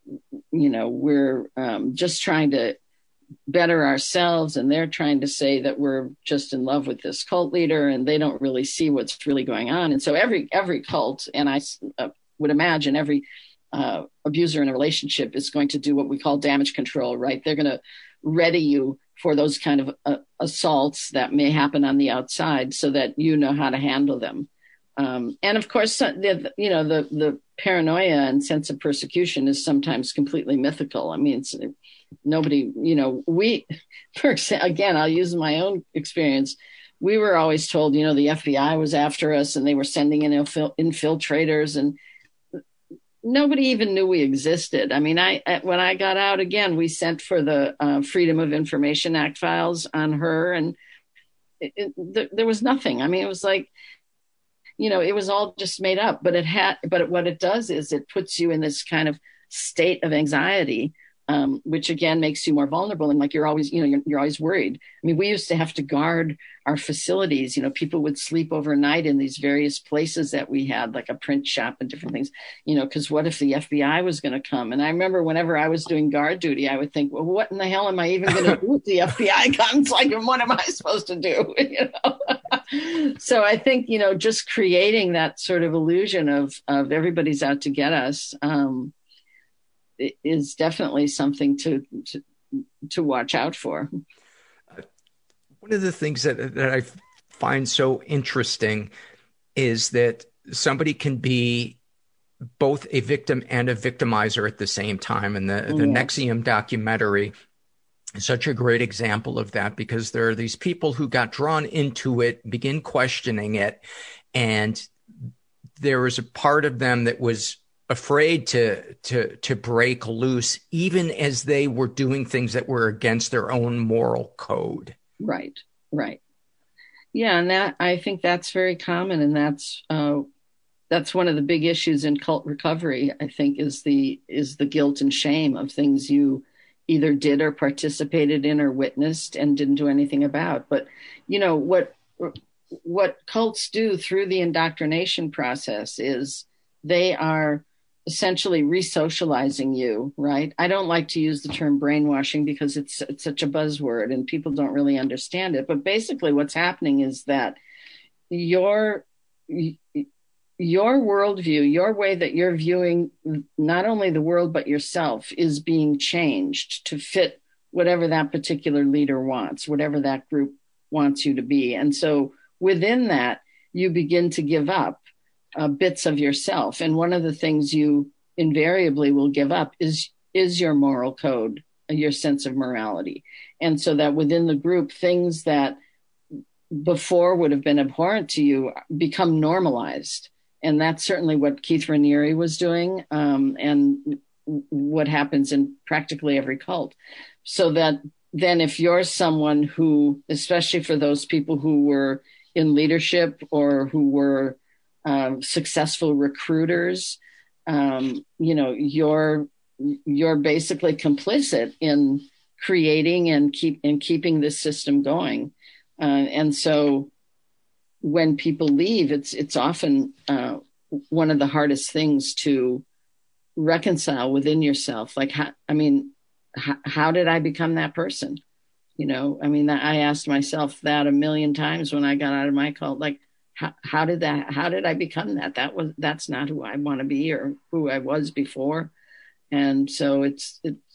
just trying to better ourselves. And they're trying to say that we're just in love with this cult leader and they don't really see what's really going on. And so every cult, and I would imagine every abuser in a relationship is going to do what we call damage control, right? They're going to ready you for those kind of assaults that may happen on the outside so that you know how to handle them. And of course, the paranoia and sense of persecution is sometimes completely mythical. I mean, nobody, again, I'll use my own experience. We were always told, the FBI was after us and they were sending in infiltrators, and nobody even knew we existed. I mean, when I got out again, we sent for the Freedom of Information Act files on her, and there was nothing. I mean, it was like, it was all just made up, but what it does is it puts you in this kind of state of anxiety, which again makes you more vulnerable. And like, you're always, you're always worried. I mean, we used to have to guard our facilities. People would sleep overnight in these various places that we had, like a print shop and different things, because what if the FBI was going to come? And I remember whenever I was doing guard duty, I would think, well, what in the hell am I even going to do if the FBI comes? Like, what am I supposed to do? So I think, just creating that sort of illusion of everybody's out to get us, is definitely something to watch out for. One of the things that I find so interesting is that somebody can be both a victim and a victimizer at the same time. And the NXIVM documentary is such a great example of that, because there are these people who got drawn into it, begin questioning it, and there was a part of them that was afraid to break loose, even as they were doing things that were against their own moral code. Right. Yeah, and I think that's very common, and that's one of the big issues in cult recovery. I think is the guilt and shame of things you either did or participated in or witnessed and didn't do anything about. But what cults do through the indoctrination process is they are essentially re-socializing you, right? I don't like to use the term brainwashing because it's such a buzzword and people don't really understand it. But basically what's happening is that your worldview, your way that you're viewing not only the world, but yourself, is being changed to fit whatever that particular leader wants, whatever that group wants you to be. And so within that, you begin to give up bits of yourself. And one of the things you invariably will give up is your moral code, your sense of morality. And so that within the group, things that before would have been abhorrent to you become normalized. And that's certainly what Keith Raniere was doing, and what happens in practically every cult. So that then if you're someone who, especially for those people who were in leadership or who were successful recruiters, you're basically complicit in creating and keeping this system going. And so when people leave, it's often one of the hardest things to reconcile within yourself. Like, how did I become that person? I asked myself that a million times when I got out of my cult. Like, how did I become that? That's not who I want to be or who I was before. And so it's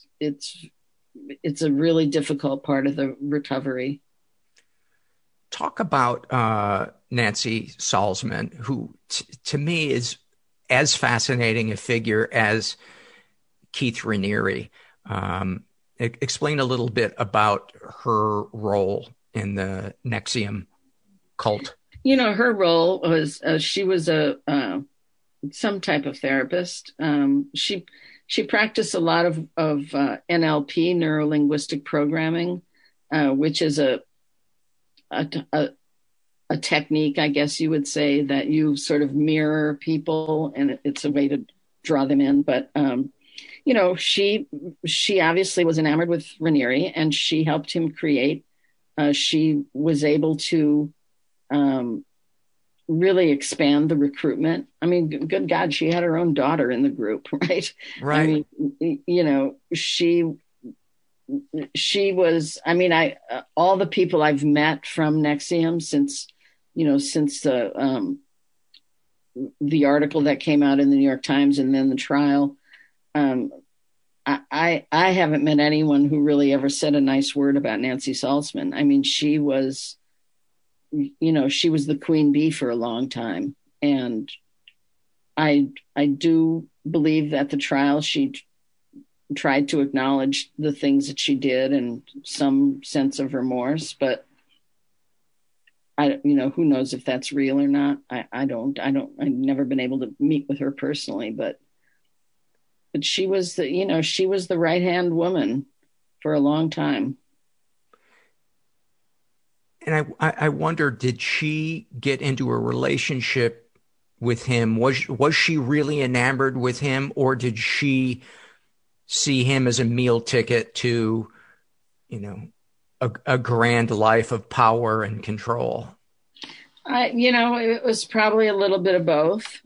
a really difficult part of the recovery. Talk about Nancy Salzman, who to me is as fascinating a figure as Keith Raniere. Explain a little bit about her role in the NXIVM cult. Her role was she was some type of therapist. She practiced a lot of NLP, neuro-linguistic programming, which is a technique, I guess you would say, that you sort of mirror people, and it's a way to draw them in. But she obviously was enamored with Raniere, and she helped him create. She was able to really expand the recruitment. I mean, good God, she had her own daughter in the group, right? Right. I mean, she was, all the people I've met from NXIVM since the article that came out in the New York Times and then the trial, I haven't met anyone who really ever said a nice word about Nancy Salzman. I mean, she was the queen bee for a long time. And I do believe that the trial, she tried to acknowledge the things that she did and some sense of remorse, but who knows if that's real or not. I've never been able to meet with her personally, but she was the right-hand woman for a long time. And I wonder, did she get into a relationship with him? Was she really enamored with him, or did she see him as a meal ticket to, a grand life of power and control? It was probably a little bit of both.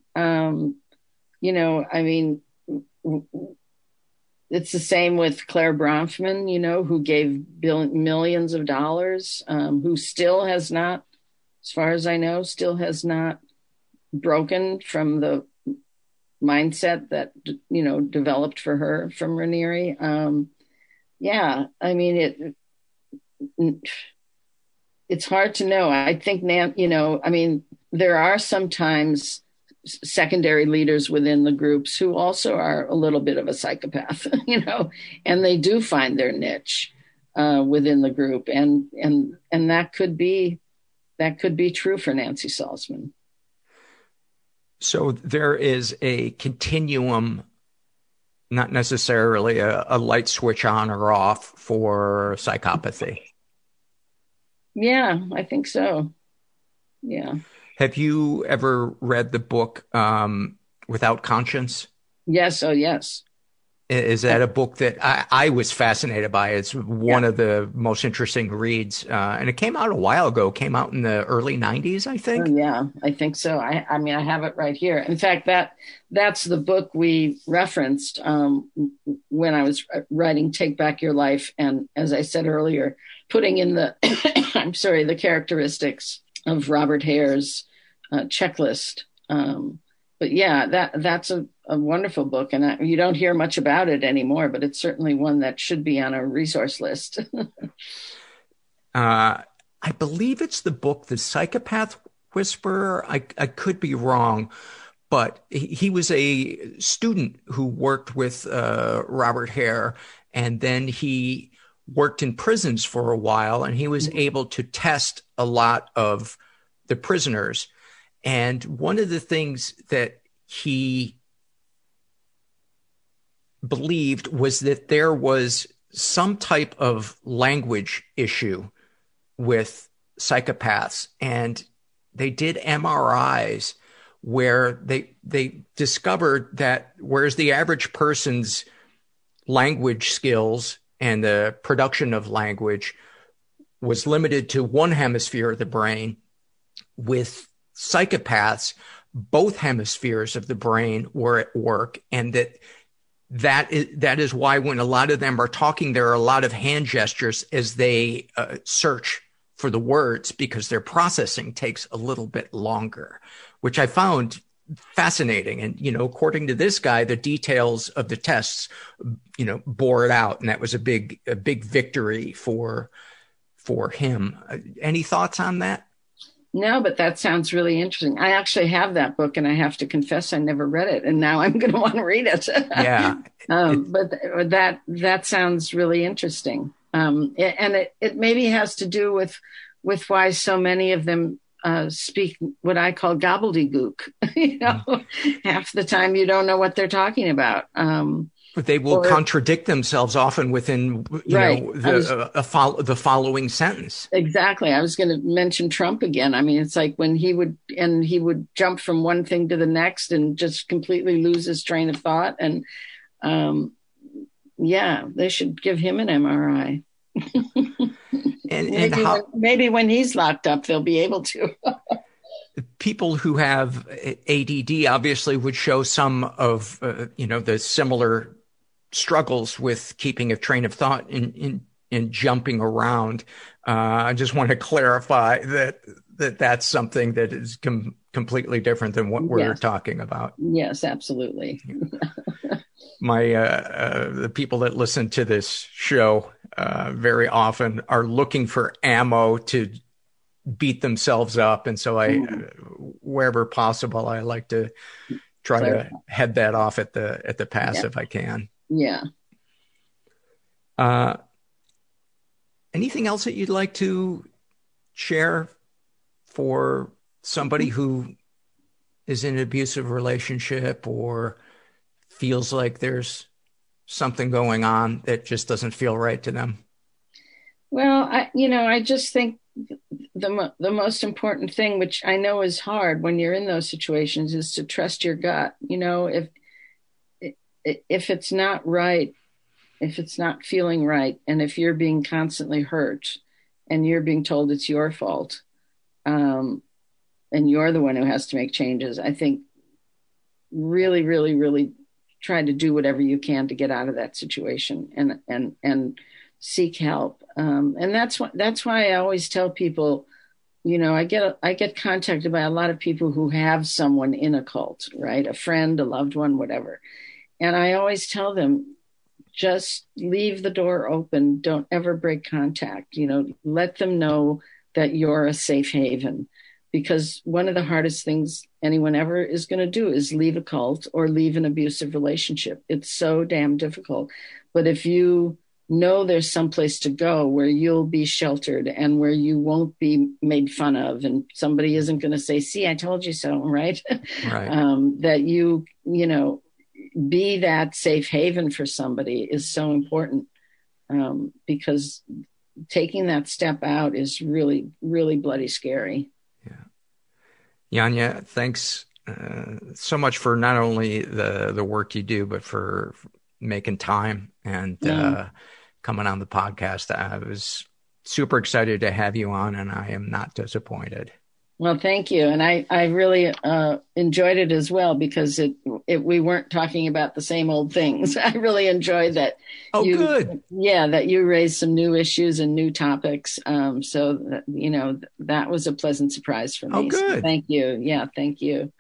It's the same with Claire Bronfman, who gave millions of dollars, who still has not, as far as I know, broken from the mindset that, developed for her from Raniere. It's hard to know. I think, there are sometimes secondary leaders within the groups who also are a little bit of a psychopath, and they do find their niche within the group. And that could be true for Nancy Salzman. So there is a continuum, not necessarily a light switch on or off for psychopathy. Yeah, I think so. Yeah. Have you ever read the book Without Conscience? Yes. Oh, yes. Is that a book that I was fascinated by? It's one of the most interesting reads. And it came out a while ago, came out in the early 90s, I think. Oh, yeah, I think so. I have it right here. In fact, that's the book we referenced when I was writing Take Back Your Life. And as I said earlier, putting in the, the characteristics of Robert Hare's checklist. But yeah, that's a wonderful book, and you don't hear much about it anymore, but it's certainly one that should be on a resource list. I believe it's the book, The Psychopath Whisperer. I could be wrong, but he was a student who worked with Robert Hare, and then he worked in prisons for a while, and he was able to test a lot of the prisoners. And one of the things that he believed was that there was some type of language issue with psychopaths. And they did MRIs where they discovered that whereas the average person's language skills and the production of language was limited to one hemisphere of the brain, with psychopaths, both hemispheres of the brain were at work, and that is why when a lot of them are talking, there are a lot of hand gestures as they search for the words, because their processing takes a little bit longer, which I found fascinating. And, according to this guy, the details of the tests, bore it out. And that was a big victory for him. Any thoughts on that? No, but that sounds really interesting. I actually have that book, and I have to confess I never read it, and now I'm going to want to read it. Yeah. But that sounds really interesting. And it maybe has to do with why so many of them speak what I call gobbledygook. Half the time you don't know what they're talking about. But they will contradict themselves often within, the following sentence. Exactly. I was going to mention Trump again. I mean, it's like when he would jump from one thing to the next and just completely lose his train of thought. And they should give him an MRI. Maybe when he's locked up, they'll be able to. People who have ADD obviously would show some of, the similar struggles with keeping a train of thought in jumping around. I just want to clarify that's something that is completely different than what we're talking about. Yes, absolutely. the people that listen to this show very often are looking for ammo to beat themselves up. And so wherever possible, I like to try to head that off at the pass if I can. Yeah. Anything else that you'd like to share for somebody who is in an abusive relationship or feels like there's something going on that just doesn't feel right to them? Well, I just think the most important thing, which I know is hard when you're in those situations, is to trust your gut. If it's not right, if it's not feeling right, and if you're being constantly hurt and you're being told it's your fault, and you're the one who has to make changes, I think really, really, really try to do whatever you can to get out of that situation and seek help. And that's why I always tell people, I get contacted by a lot of people who have someone in a cult, right? A friend, a loved one, whatever. And I always tell them, just leave the door open. Don't ever break contact. Let them know that you're a safe haven, because one of the hardest things anyone ever is going to do is leave a cult or leave an abusive relationship. It's so damn difficult. But if you know there's someplace to go where you'll be sheltered and where you won't be made fun of, and somebody isn't going to say, "See, I told you so," right? Right. That you be that safe haven for somebody is so important, because taking that step out is really, really bloody scary. Yeah. Janja, thanks so much for not only the work you do, but for making time and coming on the podcast. I was super excited to have you on, and I am not disappointed. Well, thank you. And I really enjoyed it as well, because we weren't talking about the same old things. I really enjoyed that. Oh, good. Yeah, that you raised some new issues and new topics. So, that was a pleasant surprise for me. Oh, good. So thank you. Yeah, thank you.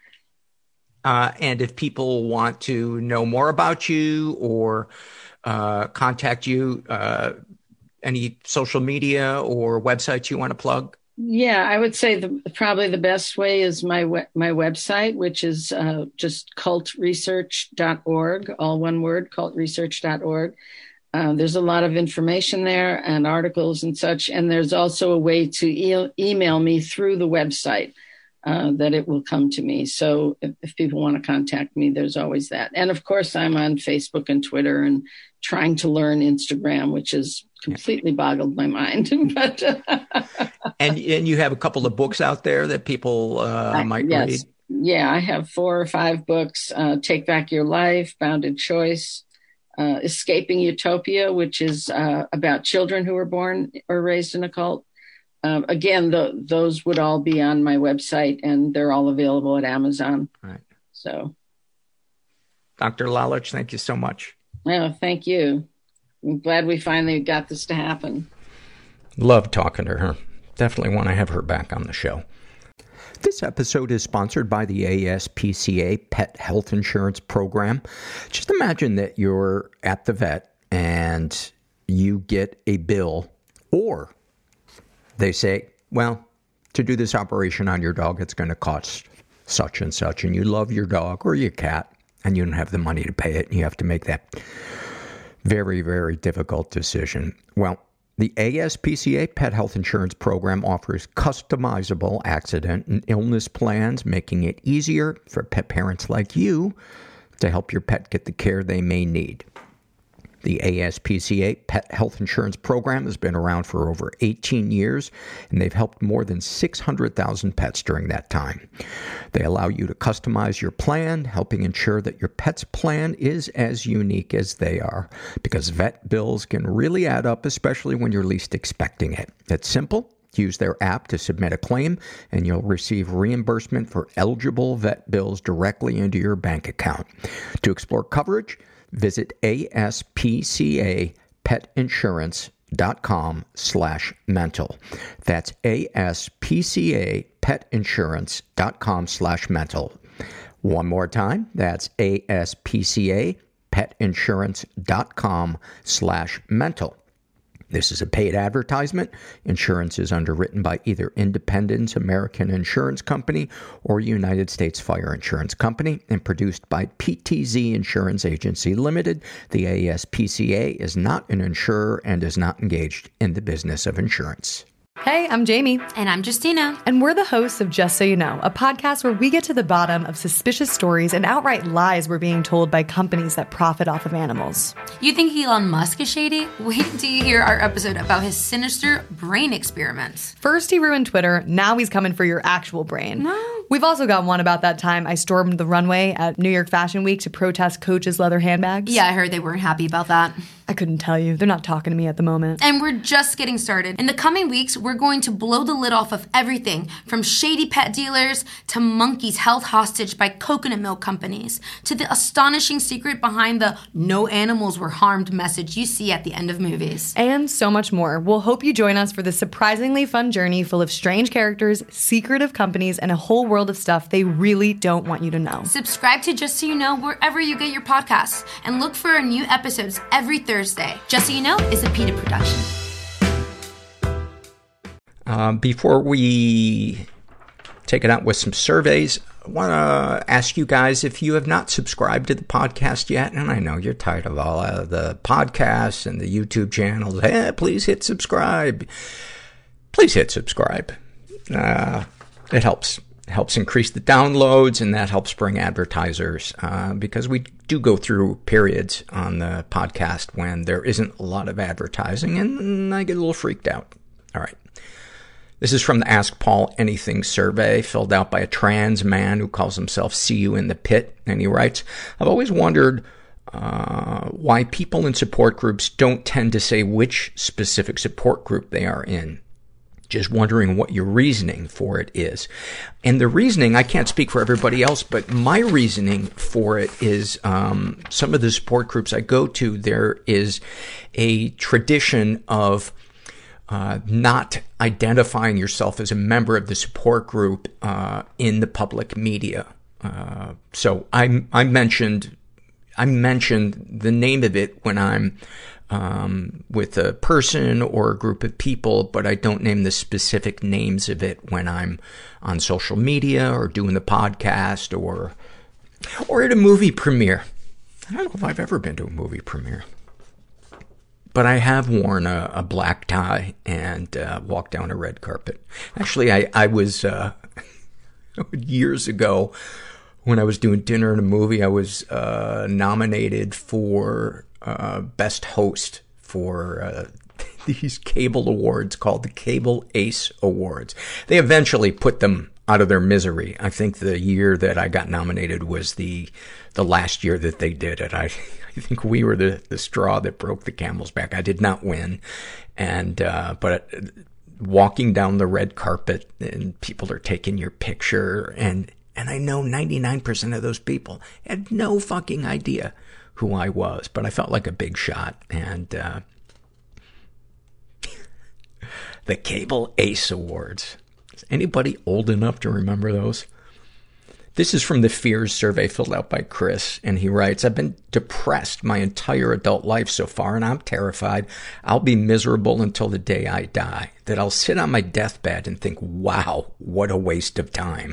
And if people want to know more about you or contact you, any social media or websites you want to plug? Yeah, I would say probably the best way is my website, which is just cultresearch.org, all one word, cultresearch.org. There's a lot of information there and articles and such. And there's also a way to email me through the website that it will come to me. So if people want to contact me, there's always that. And of course, I'm on Facebook and Twitter and trying to learn Instagram, which has completely boggled my mind. But and you have a couple of books out there that people might read. Yeah, I have 4 or 5 books: Take Back Your Life, Bounded Choice, Escaping Utopia, which is about children who were born or raised in a cult. Again, those would all be on my website, and they're all available at Amazon. Right. So, Dr. Lalich, thank you so much. Oh, thank you. I'm glad we finally got this to happen. Love talking to her. Definitely want to have her back on the show. This episode is sponsored by the ASPCA Pet Health Insurance Program. Just imagine that you're at the vet and you get a bill, or they say, well, to do this operation on your dog, it's going to cost such and such, and you love your dog or your cat, and you don't have the money to pay it, and you have to make that very, very difficult decision. Well, the ASPCA Pet Health Insurance Program offers customizable accident and illness plans, making it easier for pet parents like you to help your pet get the care they may need. The ASPCA Pet Health Insurance Program has been around for over 18 years, and they've helped more than 600,000 pets during that time. They allow you to customize your plan, helping ensure that your pet's plan is as unique as they are, because vet bills can really add up, especially when you're least expecting it. It's simple. Use their app to submit a claim, and you'll receive reimbursement for eligible vet bills directly into your bank account. To explore coverage, visit aspcapetinsurance.com/mental. That's aspcapetinsurance.com/mental. One more time, that's aspcapetinsurance.com/mental. petinsurance.com/mental. This is a paid advertisement. Insurance is underwritten by either Independence American Insurance Company or United States Fire Insurance Company and produced by PTZ Insurance Agency Limited. The ASPCA is not an insurer and is not engaged in the business of insurance. Hey, I'm Jamie. And I'm Justina. And we're the hosts of Just So You Know, a podcast where we get to the bottom of suspicious stories and outright lies we're being told by companies that profit off of animals. You think Elon Musk is shady? Wait till you hear our episode about his sinister brain experiments. First he ruined Twitter, now he's coming for your actual brain. No. We've also got one about that time I stormed the runway at New York Fashion Week to protest Coach's leather handbags. Yeah, I heard they weren't happy about that. I couldn't tell you. They're not talking to me at the moment. And we're just getting started. In the coming weeks, we're going to blow the lid off of everything from shady pet dealers to monkeys held hostage by coconut milk companies to the astonishing secret behind the "no animals were harmed" message you see at the end of movies. And so much more. We'll hope you join us for this surprisingly fun journey full of strange characters, secretive companies, and a whole world of stuff they really don't want you to know. Subscribe to Just So You Know wherever you get your podcasts and look for our new episodes every Thursday. Just So You Know is a PETA production. Before we take it out with some surveys, I want to ask you guys if you have not subscribed to the podcast yet, and I know you're tired of all the podcasts and the YouTube channels. Hey, please hit subscribe. Please hit subscribe. It helps increase the downloads, and that helps bring advertisers, because we do go through periods on the podcast when there isn't a lot of advertising, and I get a little freaked out. All right. This is from the Ask Paul Anything survey, filled out by a trans man who calls himself See You in the Pit, and he writes, I've always wondered why people in support groups don't tend to say which specific support group they are in. Just wondering what your reasoning for it is. And the reasoning, I can't speak for everybody else, but my reasoning for it is, some of the support groups I go to, there is a tradition of, not identifying yourself as a member of the support group, in the public media. So I mentioned the name of it when I'm, with a person or a group of people, but I don't name the specific names of it when I'm on social media or doing the podcast or at a movie premiere. I don't know if I've ever been to a movie premiere, but I have worn a black tie and walked down a red carpet. Actually, I was years ago when I was doing dinner in a movie, I was nominated for best host for these cable awards called the Cable Ace Awards. They eventually put them out of their misery. I think the year that I got nominated was the last year that they did it. I think we were the straw that broke the camel's back. I did not win. And but walking down the red carpet and people are taking your picture, and I know 99% of those people had no fucking idea who I was, but I felt like a big shot. And the Cable Ace Awards. Is anybody old enough to remember those? This is from the Fears survey filled out by Chris, and he writes, I've been depressed my entire adult life so far, and I'm terrified I'll be miserable until the day I die, that I'll sit on my deathbed and think, wow, what a waste of time.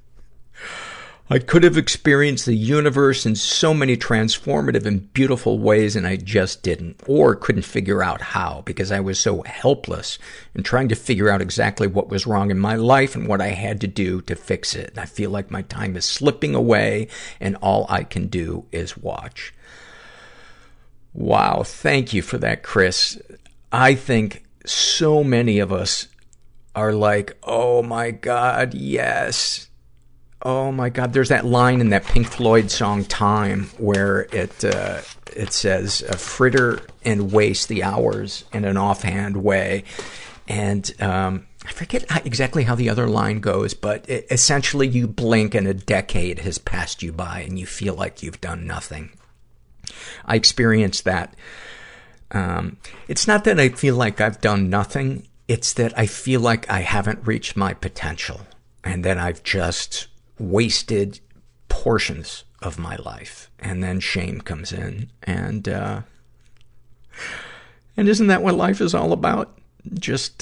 I could have experienced the universe in so many transformative and beautiful ways, and I just didn't, or couldn't figure out how, because I was so helpless in trying to figure out exactly what was wrong in my life and what I had to do to fix it. I feel like my time is slipping away, and all I can do is watch. Wow, thank you for that, Chris. I think so many of us are like, oh my God, yes. Oh my God, there's that line in that Pink Floyd song Time where it says, fritter and waste the hours in an offhand way. And I forget exactly how the other line goes, but essentially you blink and a decade has passed you by and you feel like you've done nothing. I experienced that. It's not that I feel like I've done nothing, it's that I feel like I haven't reached my potential and that I've just wasted portions of my life. And then shame comes in. And isn't that what life is all about? Just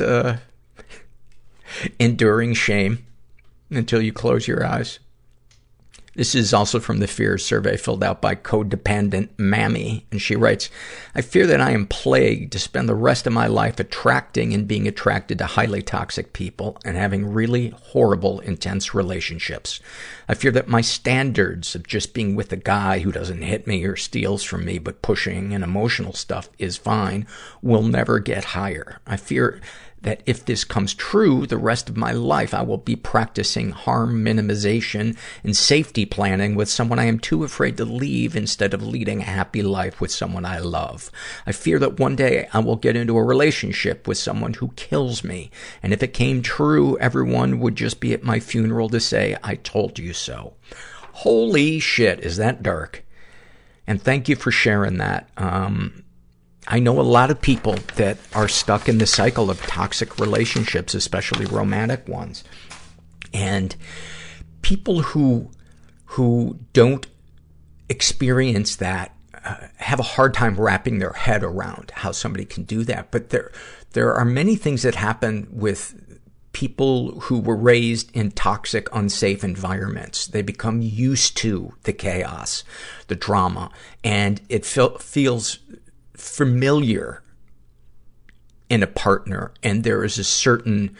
enduring shame until you close your eyes. This is also from the Fears survey filled out by codependent Mammy. And she writes, I fear that I am plagued to spend the rest of my life attracting and being attracted to highly toxic people and having really horrible, intense relationships. I fear that my standards of just being with a guy who doesn't hit me or steals from me but pushing and emotional stuff is fine will never get higher. I fear that if this comes true, the rest of my life I will be practicing harm minimization and safety planning with someone I am too afraid to leave instead of leading a happy life with someone I love. I fear that one day I will get into a relationship with someone who kills me, and if it came true, everyone would just be at my funeral to say, I told you so. Holy shit, is that dark? And thank you for sharing that. I know a lot of people that are stuck in the cycle of toxic relationships, especially romantic ones. And people who don't experience that have a hard time wrapping their head around how somebody can do that. But there are many things that happen with people who were raised in toxic, unsafe environments. They become used to the chaos, the drama, and it feels familiar in a partner, and there is a certain,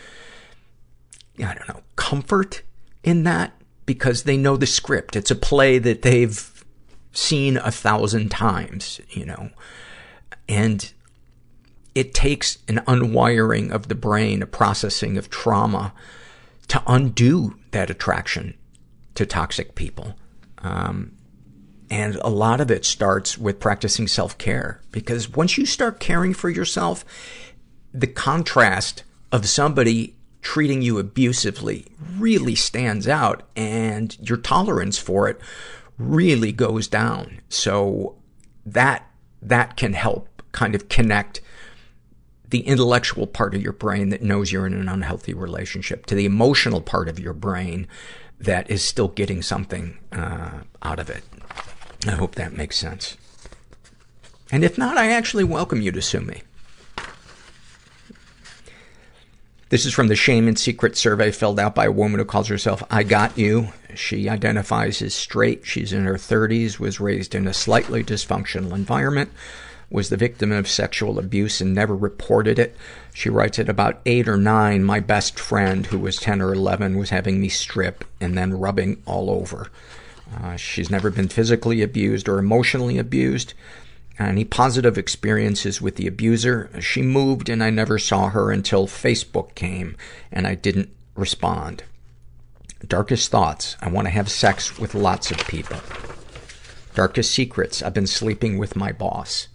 comfort in that because they know the script. It's a play that they've seen 1,000 times, and it takes an unwiring of the brain, a processing of trauma to undo that attraction to toxic people. And a lot of it starts with practicing self-care. Because once you start caring for yourself, the contrast of somebody treating you abusively really stands out, and your tolerance for it really goes down. So that can help kind of connect the intellectual part of your brain that knows you're in an unhealthy relationship to the emotional part of your brain that is still getting something out of it. I hope that makes sense. And if not, I actually welcome you to sue me. This is from the Shame and Secret survey filled out by a woman who calls herself I Got You. She identifies as straight. She's in her 30s, was raised in a slightly dysfunctional environment, was the victim of sexual abuse and never reported it. She writes, at about 8 or 9, my best friend, who was 10 or 11, was having me strip and then rubbing all over. She's never been physically abused or emotionally abused. Any positive experiences with the abuser? She moved and I never saw her until Facebook came and I didn't respond. Darkest thoughts. I want to have sex with lots of people. Darkest secrets. I've been sleeping with my boss.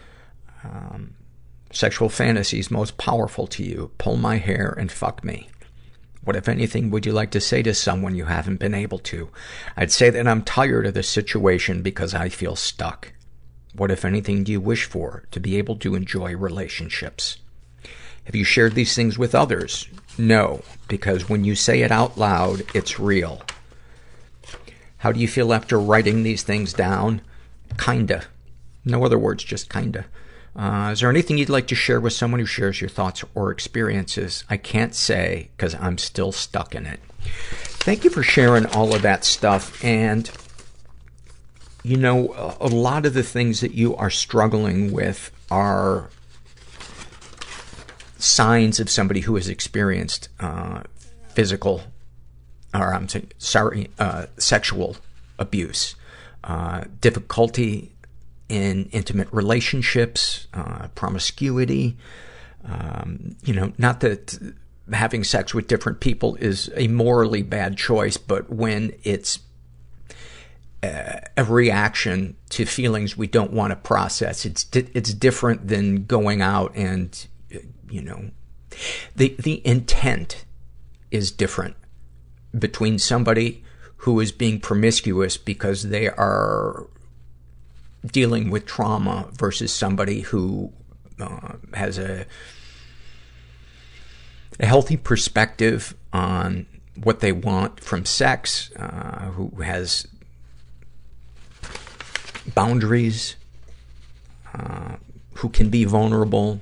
Sexual fantasies most powerful to you. Pull my hair and fuck me. What, if anything, would you like to say to someone you haven't been able to? I'd say that I'm tired of the situation because I feel stuck. What, if anything, do you wish for? To be able to enjoy relationships. Have you shared these things with others? No, because when you say it out loud, it's real. How do you feel after writing these things down? Kinda. No other words, just kinda. Is there anything you'd like to share with someone who shares your thoughts or experiences? I can't say because I'm still stuck in it. Thank you for sharing all of that stuff. And, a lot of the things that you are struggling with are signs of somebody who has experienced sexual abuse, difficulty in intimate relationships, promiscuity. Not that having sex with different people is a morally bad choice, but when it's a reaction to feelings we don't want to process, it's different than going out and, the intent is different between somebody who is being promiscuous because they are dealing with trauma versus somebody who has a healthy perspective on what they want from sex, who has boundaries, who can be vulnerable.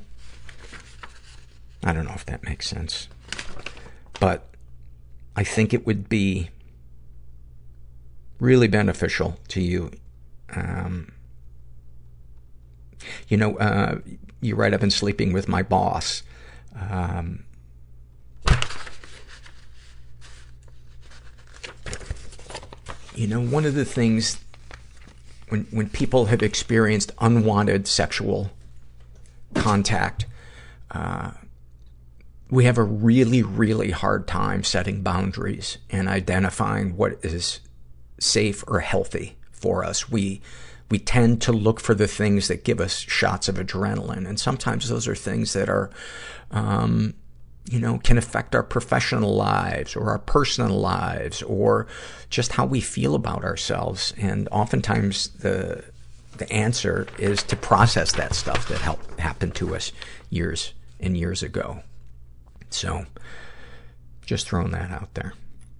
I don't know if that makes sense. But I think it would be really beneficial to you. You write, I've been sleeping with my boss. One of the things when people have experienced unwanted sexual contact, we have a really, really hard time setting boundaries and identifying what is safe or healthy for us. We tend to look for the things that give us shots of adrenaline, and sometimes those are things that are, can affect our professional lives or our personal lives or just how we feel about ourselves. And oftentimes the answer is to process that stuff that happened to us years and years ago. So, just throwing that out there.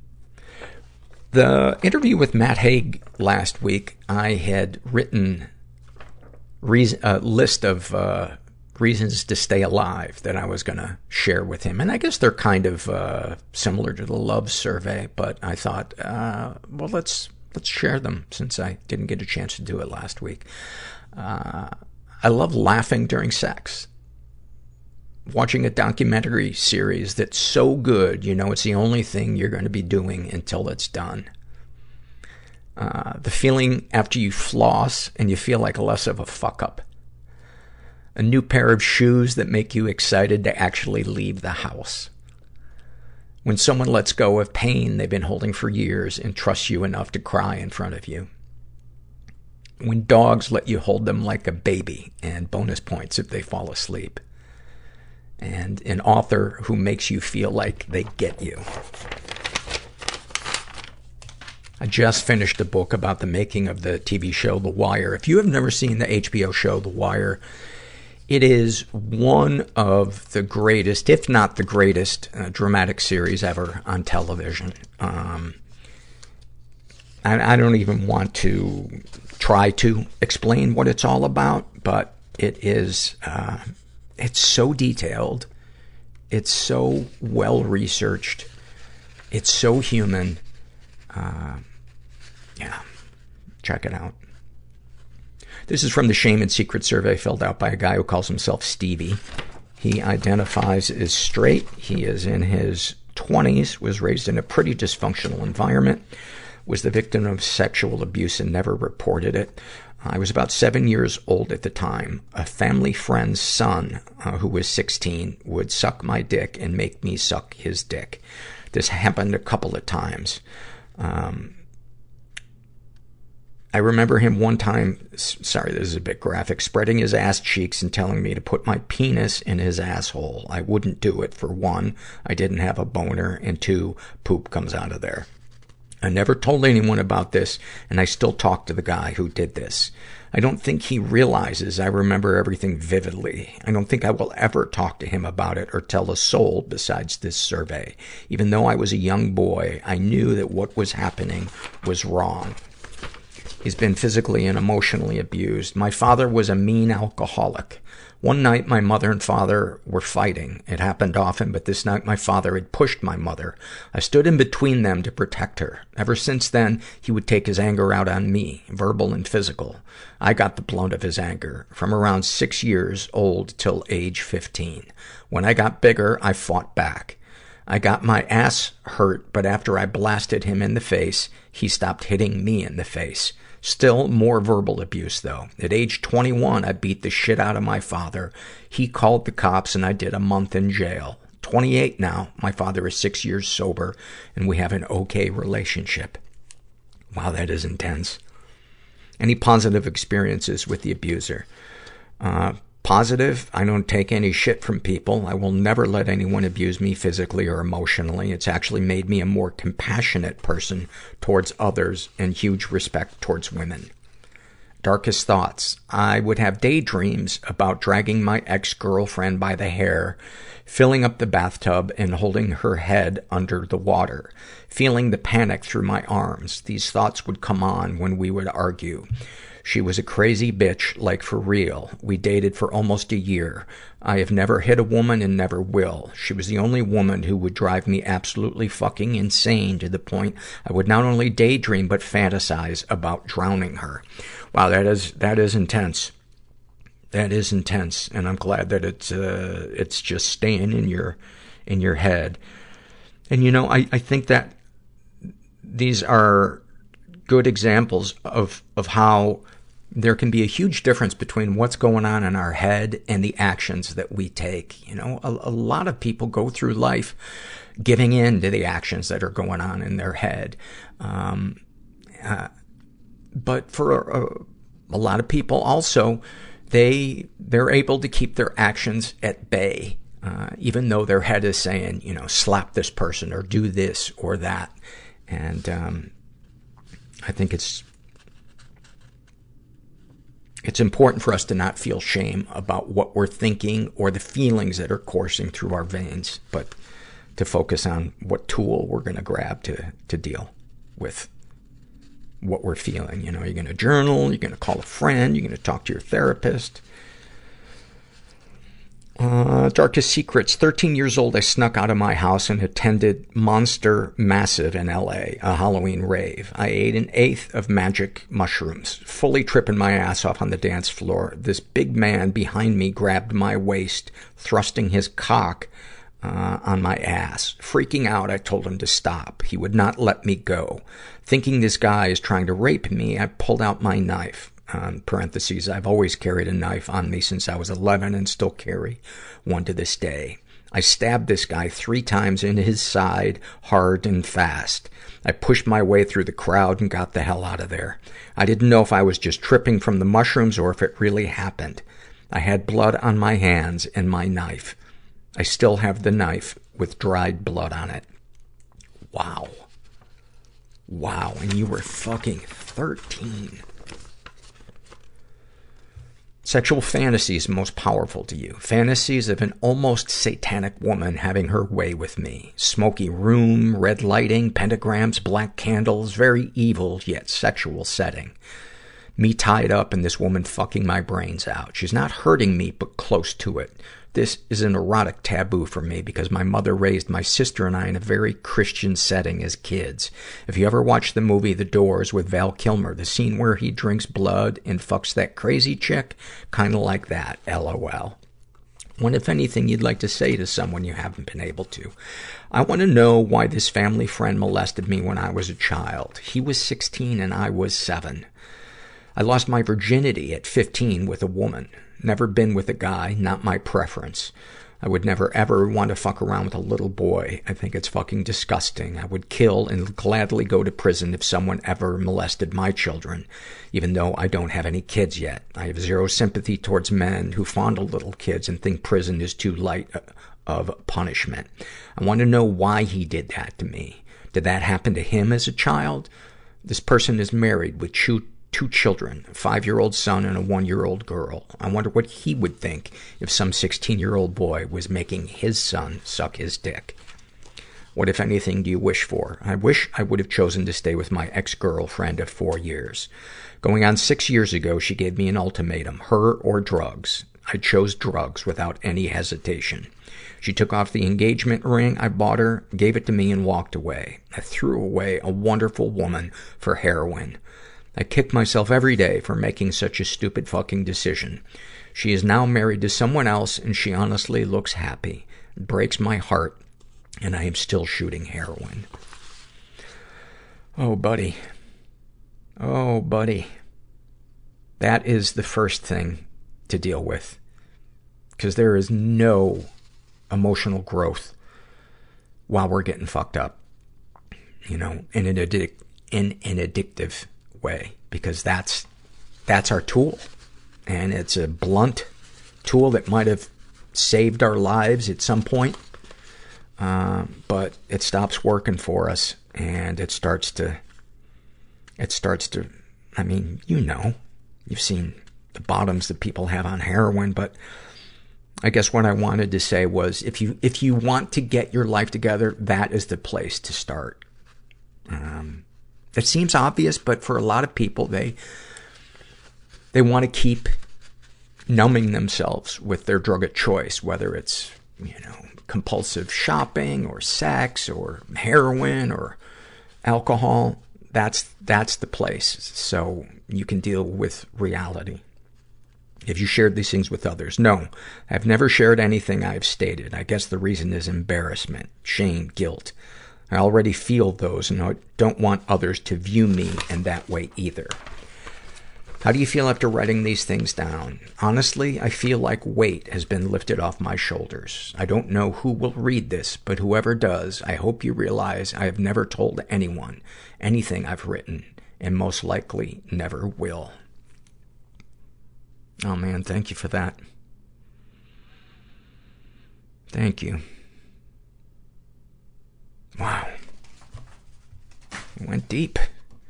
The interview with Matt Haig last week, I had written a list of reasons to stay alive that I was going to share with him. And I guess they're kind of similar to the love survey, but I thought, let's share them since I didn't get a chance to do it last week. I love laughing during sex. Watching a documentary series that's so good, it's the only thing you're going to be doing until it's done. The feeling after you floss and you feel like less of a fuck up. A new pair of shoes that make you excited to actually leave the house. When someone lets go of pain they've been holding for years and trusts you enough to cry in front of you. When dogs let you hold them like a baby, and bonus points if they fall asleep. And an author who makes you feel like they get you. I just finished a book about the making of the TV show The Wire. If you have never seen the HBO show The Wire, it is one of the greatest, if not the greatest, dramatic series ever on television. I don't even want to try to explain what it's all about, but it is, it's so detailed. It's so well researched. It's so human. Check it out. This is from the Shame and Secret survey filled out by a guy who calls himself Stevie. He identifies as straight. He is in his 20s, was raised in a pretty dysfunctional environment, was the victim of sexual abuse and never reported it. I was about 7 years old at the time. A family friend's son, who was 16, would suck my dick and make me suck his dick. This happened a couple of times. I remember him one time, sorry, this is a bit graphic, spreading his ass cheeks and telling me to put my penis in his asshole. I wouldn't do it. For one, I didn't have a boner, and two, poop comes out of there. I never told anyone about this, and I still talk to the guy who did this. I don't think he realizes I remember everything vividly. I don't think I will ever talk to him about it or tell a soul besides this survey. Even though I was a young boy, I knew that what was happening was wrong. He's been physically and emotionally abused. My father was a mean alcoholic. One night, my mother and father were fighting. It happened often, but this night my father had pushed my mother. I stood in between them to protect her. Ever since then, he would take his anger out on me, verbal and physical. I got the blunt of his anger, from around 6 years old till age 15. When I got bigger, I fought back. I got my ass hurt, but after I blasted him in the face, he stopped hitting me in the face. Still more verbal abuse, though. At age 21, I beat the shit out of my father. He called the cops, and I did a month in jail. 28 now. My father is 6 years sober, and we have an okay relationship. Wow, that is intense. Any positive experiences with the abuser? Positive, I don't take any shit from people. I will never let anyone abuse me physically or emotionally. It's actually made me a more compassionate person towards others and huge respect towards women. Darkest thoughts. I would have daydreams about dragging my ex-girlfriend by the hair, filling up the bathtub and holding her head under the water, feeling the panic through my arms. These thoughts would come on when we would argue. She was a crazy bitch, like for real. We dated for almost a year. I have never hit a woman and never will. She was the only woman who would drive me absolutely fucking insane, to the point I would not only daydream but fantasize about drowning her. Wow, that is intense. That is intense, and I'm glad that it's just staying in your head. And I think that these are good examples of how there can be a huge difference between what's going on in our head and the actions that we take. A lot of people go through life giving in to the actions that are going on in their head. But for a lot of people also, they're able to keep their actions at bay, even though their head is saying, slap this person or do this or that. And I think it's important for us to not feel shame about what we're thinking or the feelings that are coursing through our veins, but to focus on what tool we're going to grab to deal with what we're feeling. You're going to journal, you're going to call a friend, you're going to talk to your therapist. Darkest secrets. 13 years old, I snuck out of my house and attended Monster Massive in LA, a Halloween rave. I ate an eighth of magic mushrooms, fully tripping my ass off on the dance floor. This big man behind me grabbed my waist, thrusting his cock on my ass. Freaking out, I told him to stop. He would not let me go. Thinking this guy is trying to rape me, I pulled out my knife. Parentheses, I've always carried a knife on me since I was 11 and still carry one to this day. I stabbed this guy 3 times in his side, hard and fast. I pushed my way through the crowd and got the hell out of there. I didn't know if I was just tripping from the mushrooms or if it really happened. I had blood on my hands and my knife. I still have the knife with dried blood on it. Wow. Wow, and you were fucking 13. Sexual fantasies most powerful to you. Fantasies of an almost satanic woman having her way with me. Smoky room, red lighting, pentagrams, black candles, very evil yet sexual setting. Me tied up and this woman fucking my brains out. She's not hurting me, but close to it. This is an erotic taboo for me because my mother raised my sister and I in a very Christian setting as kids. If you ever watched the movie The Doors with Val Kilmer, the scene where he drinks blood and fucks that crazy chick, kinda like that, LOL. What, if anything, you'd like to say to someone you haven't been able to? I want to know why this family friend molested me when I was a child. He was 16 and I was 7. I lost my virginity at 15 with a woman. Never been with a guy, not my preference. I would never ever want to fuck around with a little boy. I think it's fucking disgusting. I would kill and gladly go to prison if someone ever molested my children, even though I don't have any kids yet. I have zero sympathy towards men who fondle little kids and think prison is too light of punishment. I want to know why he did that to me. Did that happen to him as a child? This person is married with two children, a 5-year-old son and a 1-year-old girl. I wonder what he would think if some 16-year-old boy was making his son suck his dick. What, if anything, do you wish for? I wish I would have chosen to stay with my ex-girlfriend of 4 years. Going on 6 years ago, she gave me an ultimatum, her or drugs. I chose drugs without any hesitation. She took off the engagement ring I bought her, gave it to me, and walked away. I threw away a wonderful woman for heroin. I kick myself every day for making such a stupid fucking decision. She is now married to someone else, and she honestly looks happy. It breaks my heart, and I am still shooting heroin. Oh, buddy. Oh, buddy. That is the first thing to deal with. Because there is no emotional growth while we're getting fucked up. In an addictive way, because that's our tool. And it's a blunt tool that might have saved our lives at some point. But it stops working for us, and it starts to, I mean, you've seen the bottoms that people have on heroin, but I guess what I wanted to say was, if you want to get your life together, that is the place to start. It seems obvious, but for a lot of people, they They want to keep numbing themselves with their drug of choice, whether it's, compulsive shopping or sex or heroin or alcohol. That's the place. So you can deal with reality. Have you shared these things with others? No, I've never shared anything I've stated. I guess the reason is embarrassment, shame, guilt. I already feel those, and I don't want others to view me in that way either. How do you feel after writing these things down? Honestly, I feel like weight has been lifted off my shoulders. I don't know who will read this, but whoever does, I hope you realize I have never told anyone anything I've written, and most likely never will. Oh man, thank you for that. Thank you. Wow. It went deep.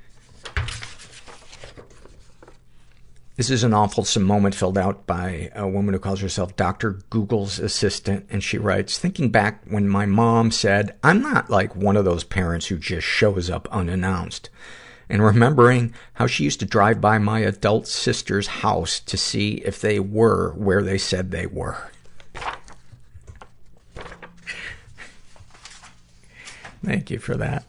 This is an awfulsome moment filled out by a woman who calls herself Dr. Google's assistant, and she writes, thinking back when my mom said, I'm not like one of those parents who just shows up unannounced, and remembering how she used to drive by my adult sister's house to see if they were where they said they were. Thank you for that.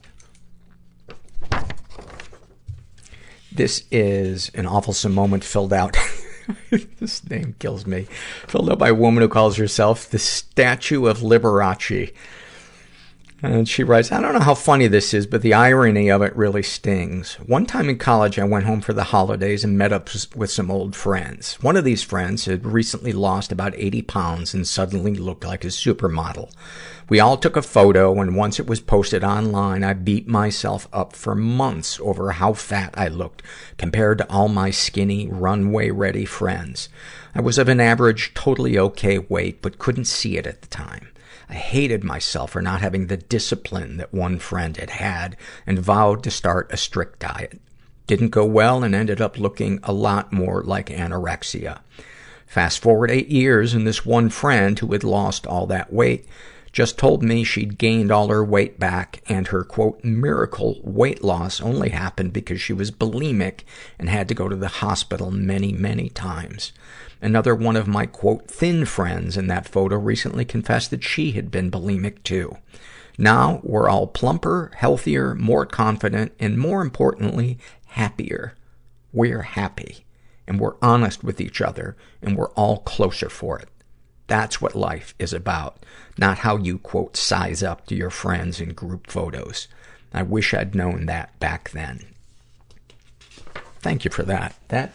This is an awfulsome moment filled out. This name kills me. Filled out by a woman who calls herself the Statue of Liberace. And she writes, I don't know how funny this is, but the irony of it really stings. One time in college, I went home for the holidays and met up with some old friends. One of these friends had recently lost about 80 pounds and suddenly looked like a supermodel. We all took a photo, and once it was posted online, I beat myself up for months over how fat I looked compared to all my skinny, runway-ready friends. I was of an average, totally okay weight, but couldn't see it at the time. I hated myself for not having the discipline that one friend had had and vowed to start a strict diet. Didn't go well and ended up looking a lot more like anorexia. Fast forward 8 years, and this one friend who had lost all that weight just told me she'd gained all her weight back, and her, quote, miracle weight loss only happened because she was bulimic and had to go to the hospital many, many times. Another one of my, quote, thin friends in that photo recently confessed that she had been bulimic too. Now we're all plumper, healthier, more confident, and more importantly, happier. We're happy, and we're honest with each other, and we're all closer for it. That's what life is about, not how you, quote, size up to your friends in group photos. I wish I'd known that back then. Thank you for that.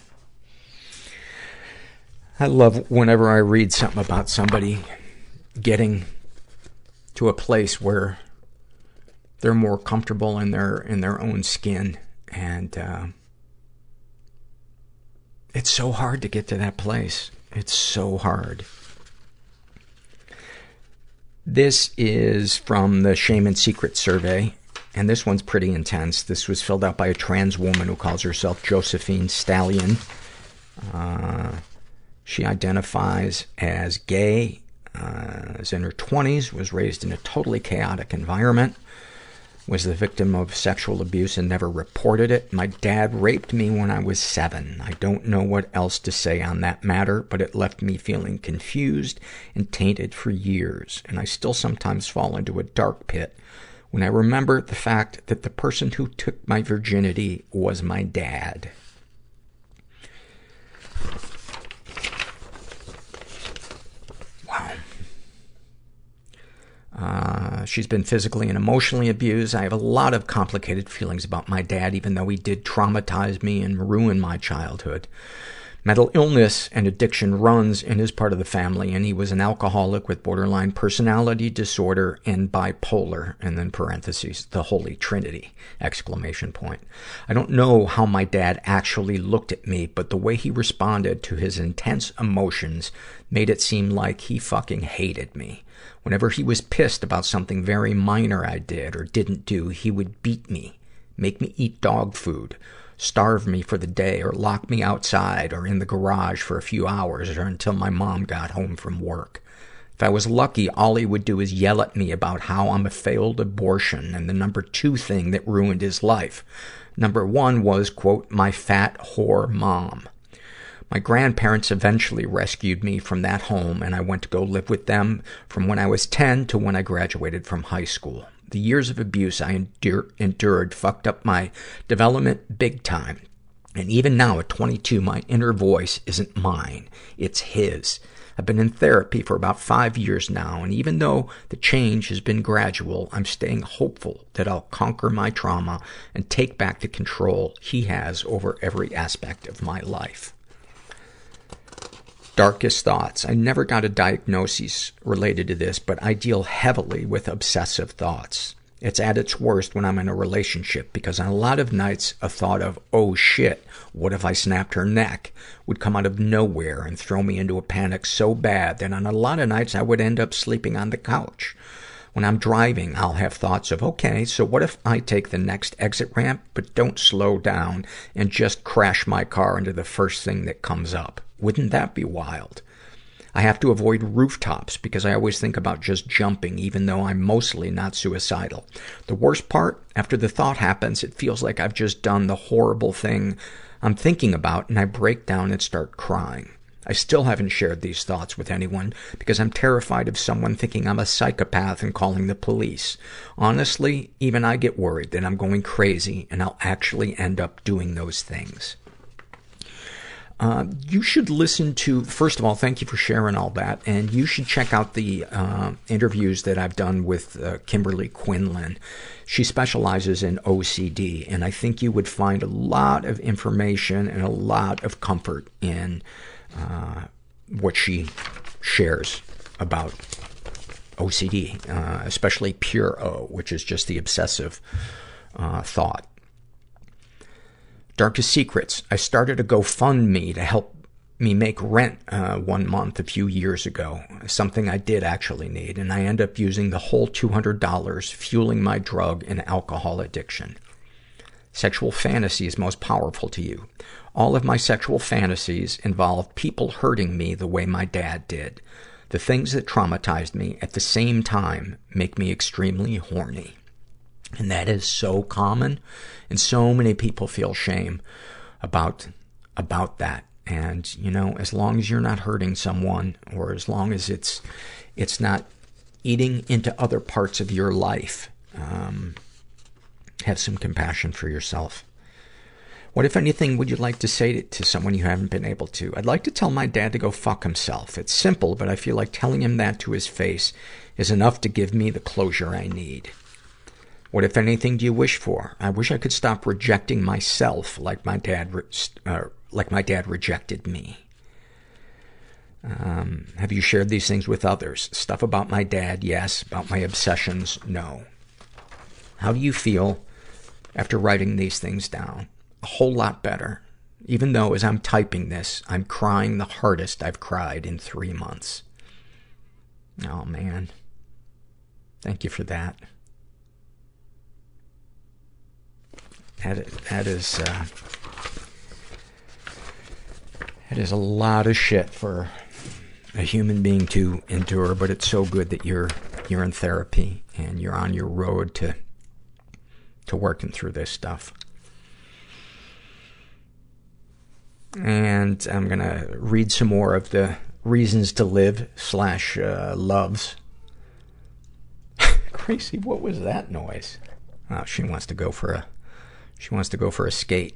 I love whenever I read something about somebody getting to a place where they're more comfortable in their own skin, and it's so hard to get to that place. It's so hard. This is from the Shame and Secret survey, and this one's pretty intense. This was filled out by a trans woman who calls herself Josephine Stallion. She identifies as gay, is in her 20s, was raised in a totally chaotic environment, was the victim of sexual abuse and never reported it. My dad raped me when I was 7. I don't know what else to say on that matter, but it left me feeling confused and tainted for years, and I still sometimes fall into a dark pit when I remember the fact that the person who took my virginity was my dad. Wow. She's been physically and emotionally abused. I have a lot of complicated feelings about my dad, even though he did traumatize me and ruin my childhood. Mental illness and addiction runs in his part of the family, and he was an alcoholic with borderline personality disorder and bipolar, and then parentheses, the Holy Trinity, ! I don't know how my dad actually looked at me, but the way he responded to his intense emotions made it seem like he fucking hated me. Whenever he was pissed about something very minor I did or didn't do, he would beat me, make me eat dog food, starve me for the day, or lock me outside or in the garage for a few hours or until my mom got home from work. If I was lucky, all he would do is yell at me about how I'm a failed abortion and the number 2 thing that ruined his life. Number 1 was, quote, my fat whore mom. My grandparents eventually rescued me from that home, and I went to go live with them from when I was 10 to when I graduated from high school. The years of abuse I endured fucked up my development big time. And even now at 22, my inner voice isn't mine. It's his. I've been in therapy for about 5 years now, and even though the change has been gradual, I'm staying hopeful that I'll conquer my trauma and take back the control he has over every aspect of my life. Darkest thoughts. I never got a diagnosis related to this, but I deal heavily with obsessive thoughts. It's at its worst when I'm in a relationship, because on a lot of nights, a thought of, oh shit, what if I snapped her neck, would come out of nowhere and throw me into a panic so bad that on a lot of nights I would end up sleeping on the couch. When I'm driving, I'll have thoughts of, okay, so what if I take the next exit ramp, but don't slow down and just crash my car into the first thing that comes up? Wouldn't that be wild? I have to avoid rooftops because I always think about just jumping, even though I'm mostly not suicidal. The worst part, after the thought happens, it feels like I've just done the horrible thing I'm thinking about, and I break down and start crying. I still haven't shared these thoughts with anyone because I'm terrified of someone thinking I'm a psychopath and calling the police. Honestly, even I get worried that I'm going crazy and I'll actually end up doing those things. You should listen to, first of all, thank you for sharing all that, and you should check out the interviews that I've done with Kimberly Quinlan. She specializes in OCD, and I think you would find a lot of information and a lot of comfort in what she shares about OCD, especially pure O, which is just the obsessive thought. Darkest secrets. I started a GoFundMe to help me make rent 1 month a few years ago, something I did actually need, and I end up using the whole $200 fueling my drug and alcohol addiction. Sexual fantasies most powerful to you. All of my sexual fantasies involve people hurting me the way my dad did. The things that traumatized me at the same time make me extremely horny. And that is so common, and so many people feel shame about that. And, you know, as long as you're not hurting someone, or as long as it's not eating into other parts of your life, have some compassion for yourself. What, if anything, would you like to say to someone you haven't been able to? I'd like to tell my dad to go fuck himself. It's simple, but I feel like telling him that to his face is enough to give me the closure I need. What, if anything, do you wish for? I wish I could stop rejecting myself like my dad rejected me. Have you shared these things with others? Stuff about my dad, yes. About my obsessions, no. How do you feel after writing these things down? A whole lot better. Even though, as I'm typing this, I'm crying the hardest I've cried in 3 months. Oh, man. Thank you for that. That is a lot of shit for a human being to endure, but it's so good that you're in therapy and you're on your road to working through this stuff. And I'm gonna read some more of the reasons to live / loves. Gracie, what was that noise? Oh, she wants to go for a skate.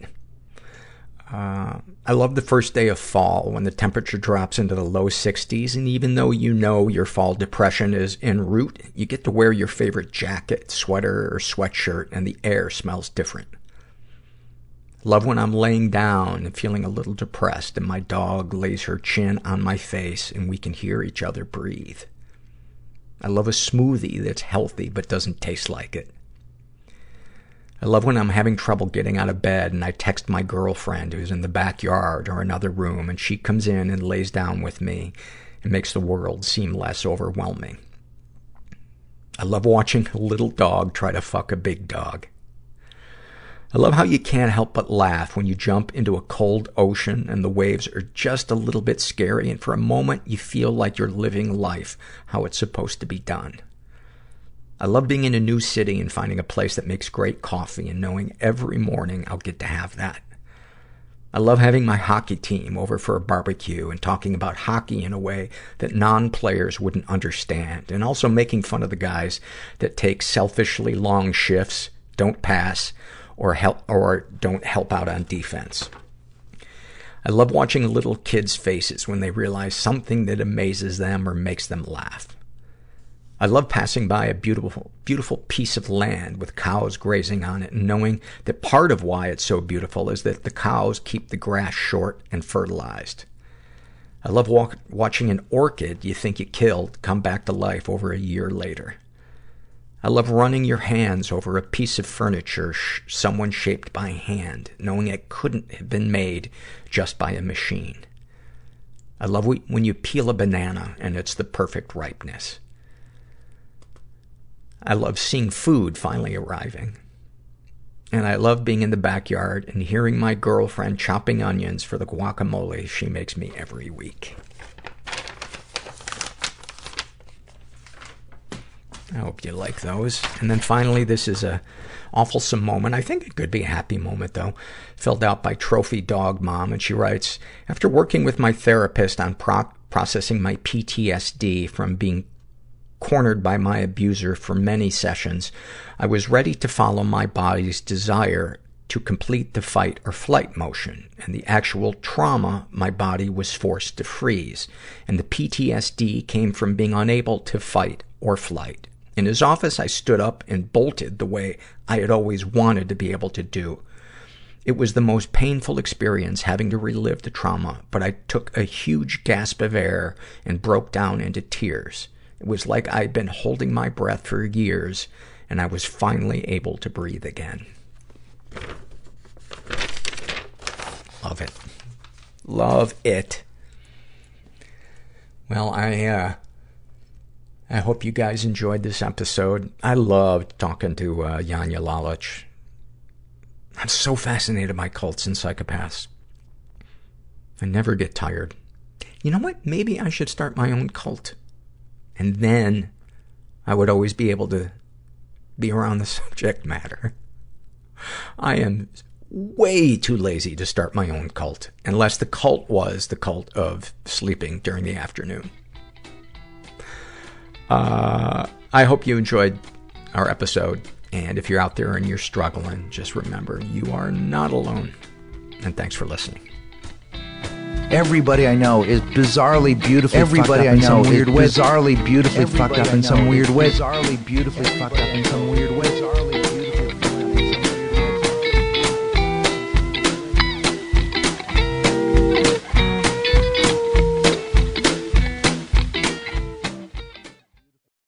I love the first day of fall when the temperature drops into the low 60s, and even though you know your fall depression is en route, you get to wear your favorite jacket, sweater, or sweatshirt, and the air smells different. Love when I'm laying down and feeling a little depressed and my dog lays her chin on my face and we can hear each other breathe. I love a smoothie that's healthy but doesn't taste like it. I love when I'm having trouble getting out of bed and I text my girlfriend who's in the backyard or another room, and she comes in and lays down with me and makes the world seem less overwhelming. I love watching a little dog try to fuck a big dog. I love how you can't help but laugh when you jump into a cold ocean and the waves are just a little bit scary, and for a moment you feel like you're living life how it's supposed to be done. I love being in a new city and finding a place that makes great coffee and knowing every morning I'll get to have that. I love having my hockey team over for a barbecue and talking about hockey in a way that non-players wouldn't understand, and also making fun of the guys that take selfishly long shifts, don't pass, or don't help out on defense. I love watching little kids' faces when they realize something that amazes them or makes them laugh. I love passing by a beautiful, beautiful piece of land with cows grazing on it and knowing that part of why it's so beautiful is that the cows keep the grass short and fertilized. I love watching an orchid you think you killed come back to life over a year later. I love running your hands over a piece of furniture someone shaped by hand, knowing it couldn't have been made just by a machine. I love when you peel a banana and it's the perfect ripeness. I love seeing food finally arriving. And I love being in the backyard and hearing my girlfriend chopping onions for the guacamole she makes me every week. I hope you like those. And then finally, this is a awfulsome moment. I think it could be a happy moment, though. Filled out by Trophy Dog Mom. And she writes, after working with my therapist on processing my PTSD from being cornered by my abuser for many sessions, I was ready to follow my body's desire to complete the fight or flight motion, and the actual trauma my body was forced to freeze. And the PTSD came from being unable to fight or flight. In his office, I stood up and bolted the way I had always wanted to be able to do. It was the most painful experience having to relive the trauma, but I took a huge gasp of air and broke down into tears. It was like I'd been holding my breath for years, and I was finally able to breathe again. Love it. Love it. Well, I hope you guys enjoyed this episode. I loved talking to Janja Lalich. I'm so fascinated by cults and psychopaths. I never get tired. You know what? Maybe I should start my own cult. And then I would always be able to be around the subject matter. I am way too lazy to start my own cult, unless the cult was the cult of sleeping during the afternoon. I hope you enjoyed our episode. And if you're out there and you're struggling, just remember, you are not alone. And thanks for listening. Everybody I know is bizarrely beautifully fucked up in some weird way. Bizarrely beautifully fucked up in some weird way. Bizarrely beautifully fucked up in some weird way.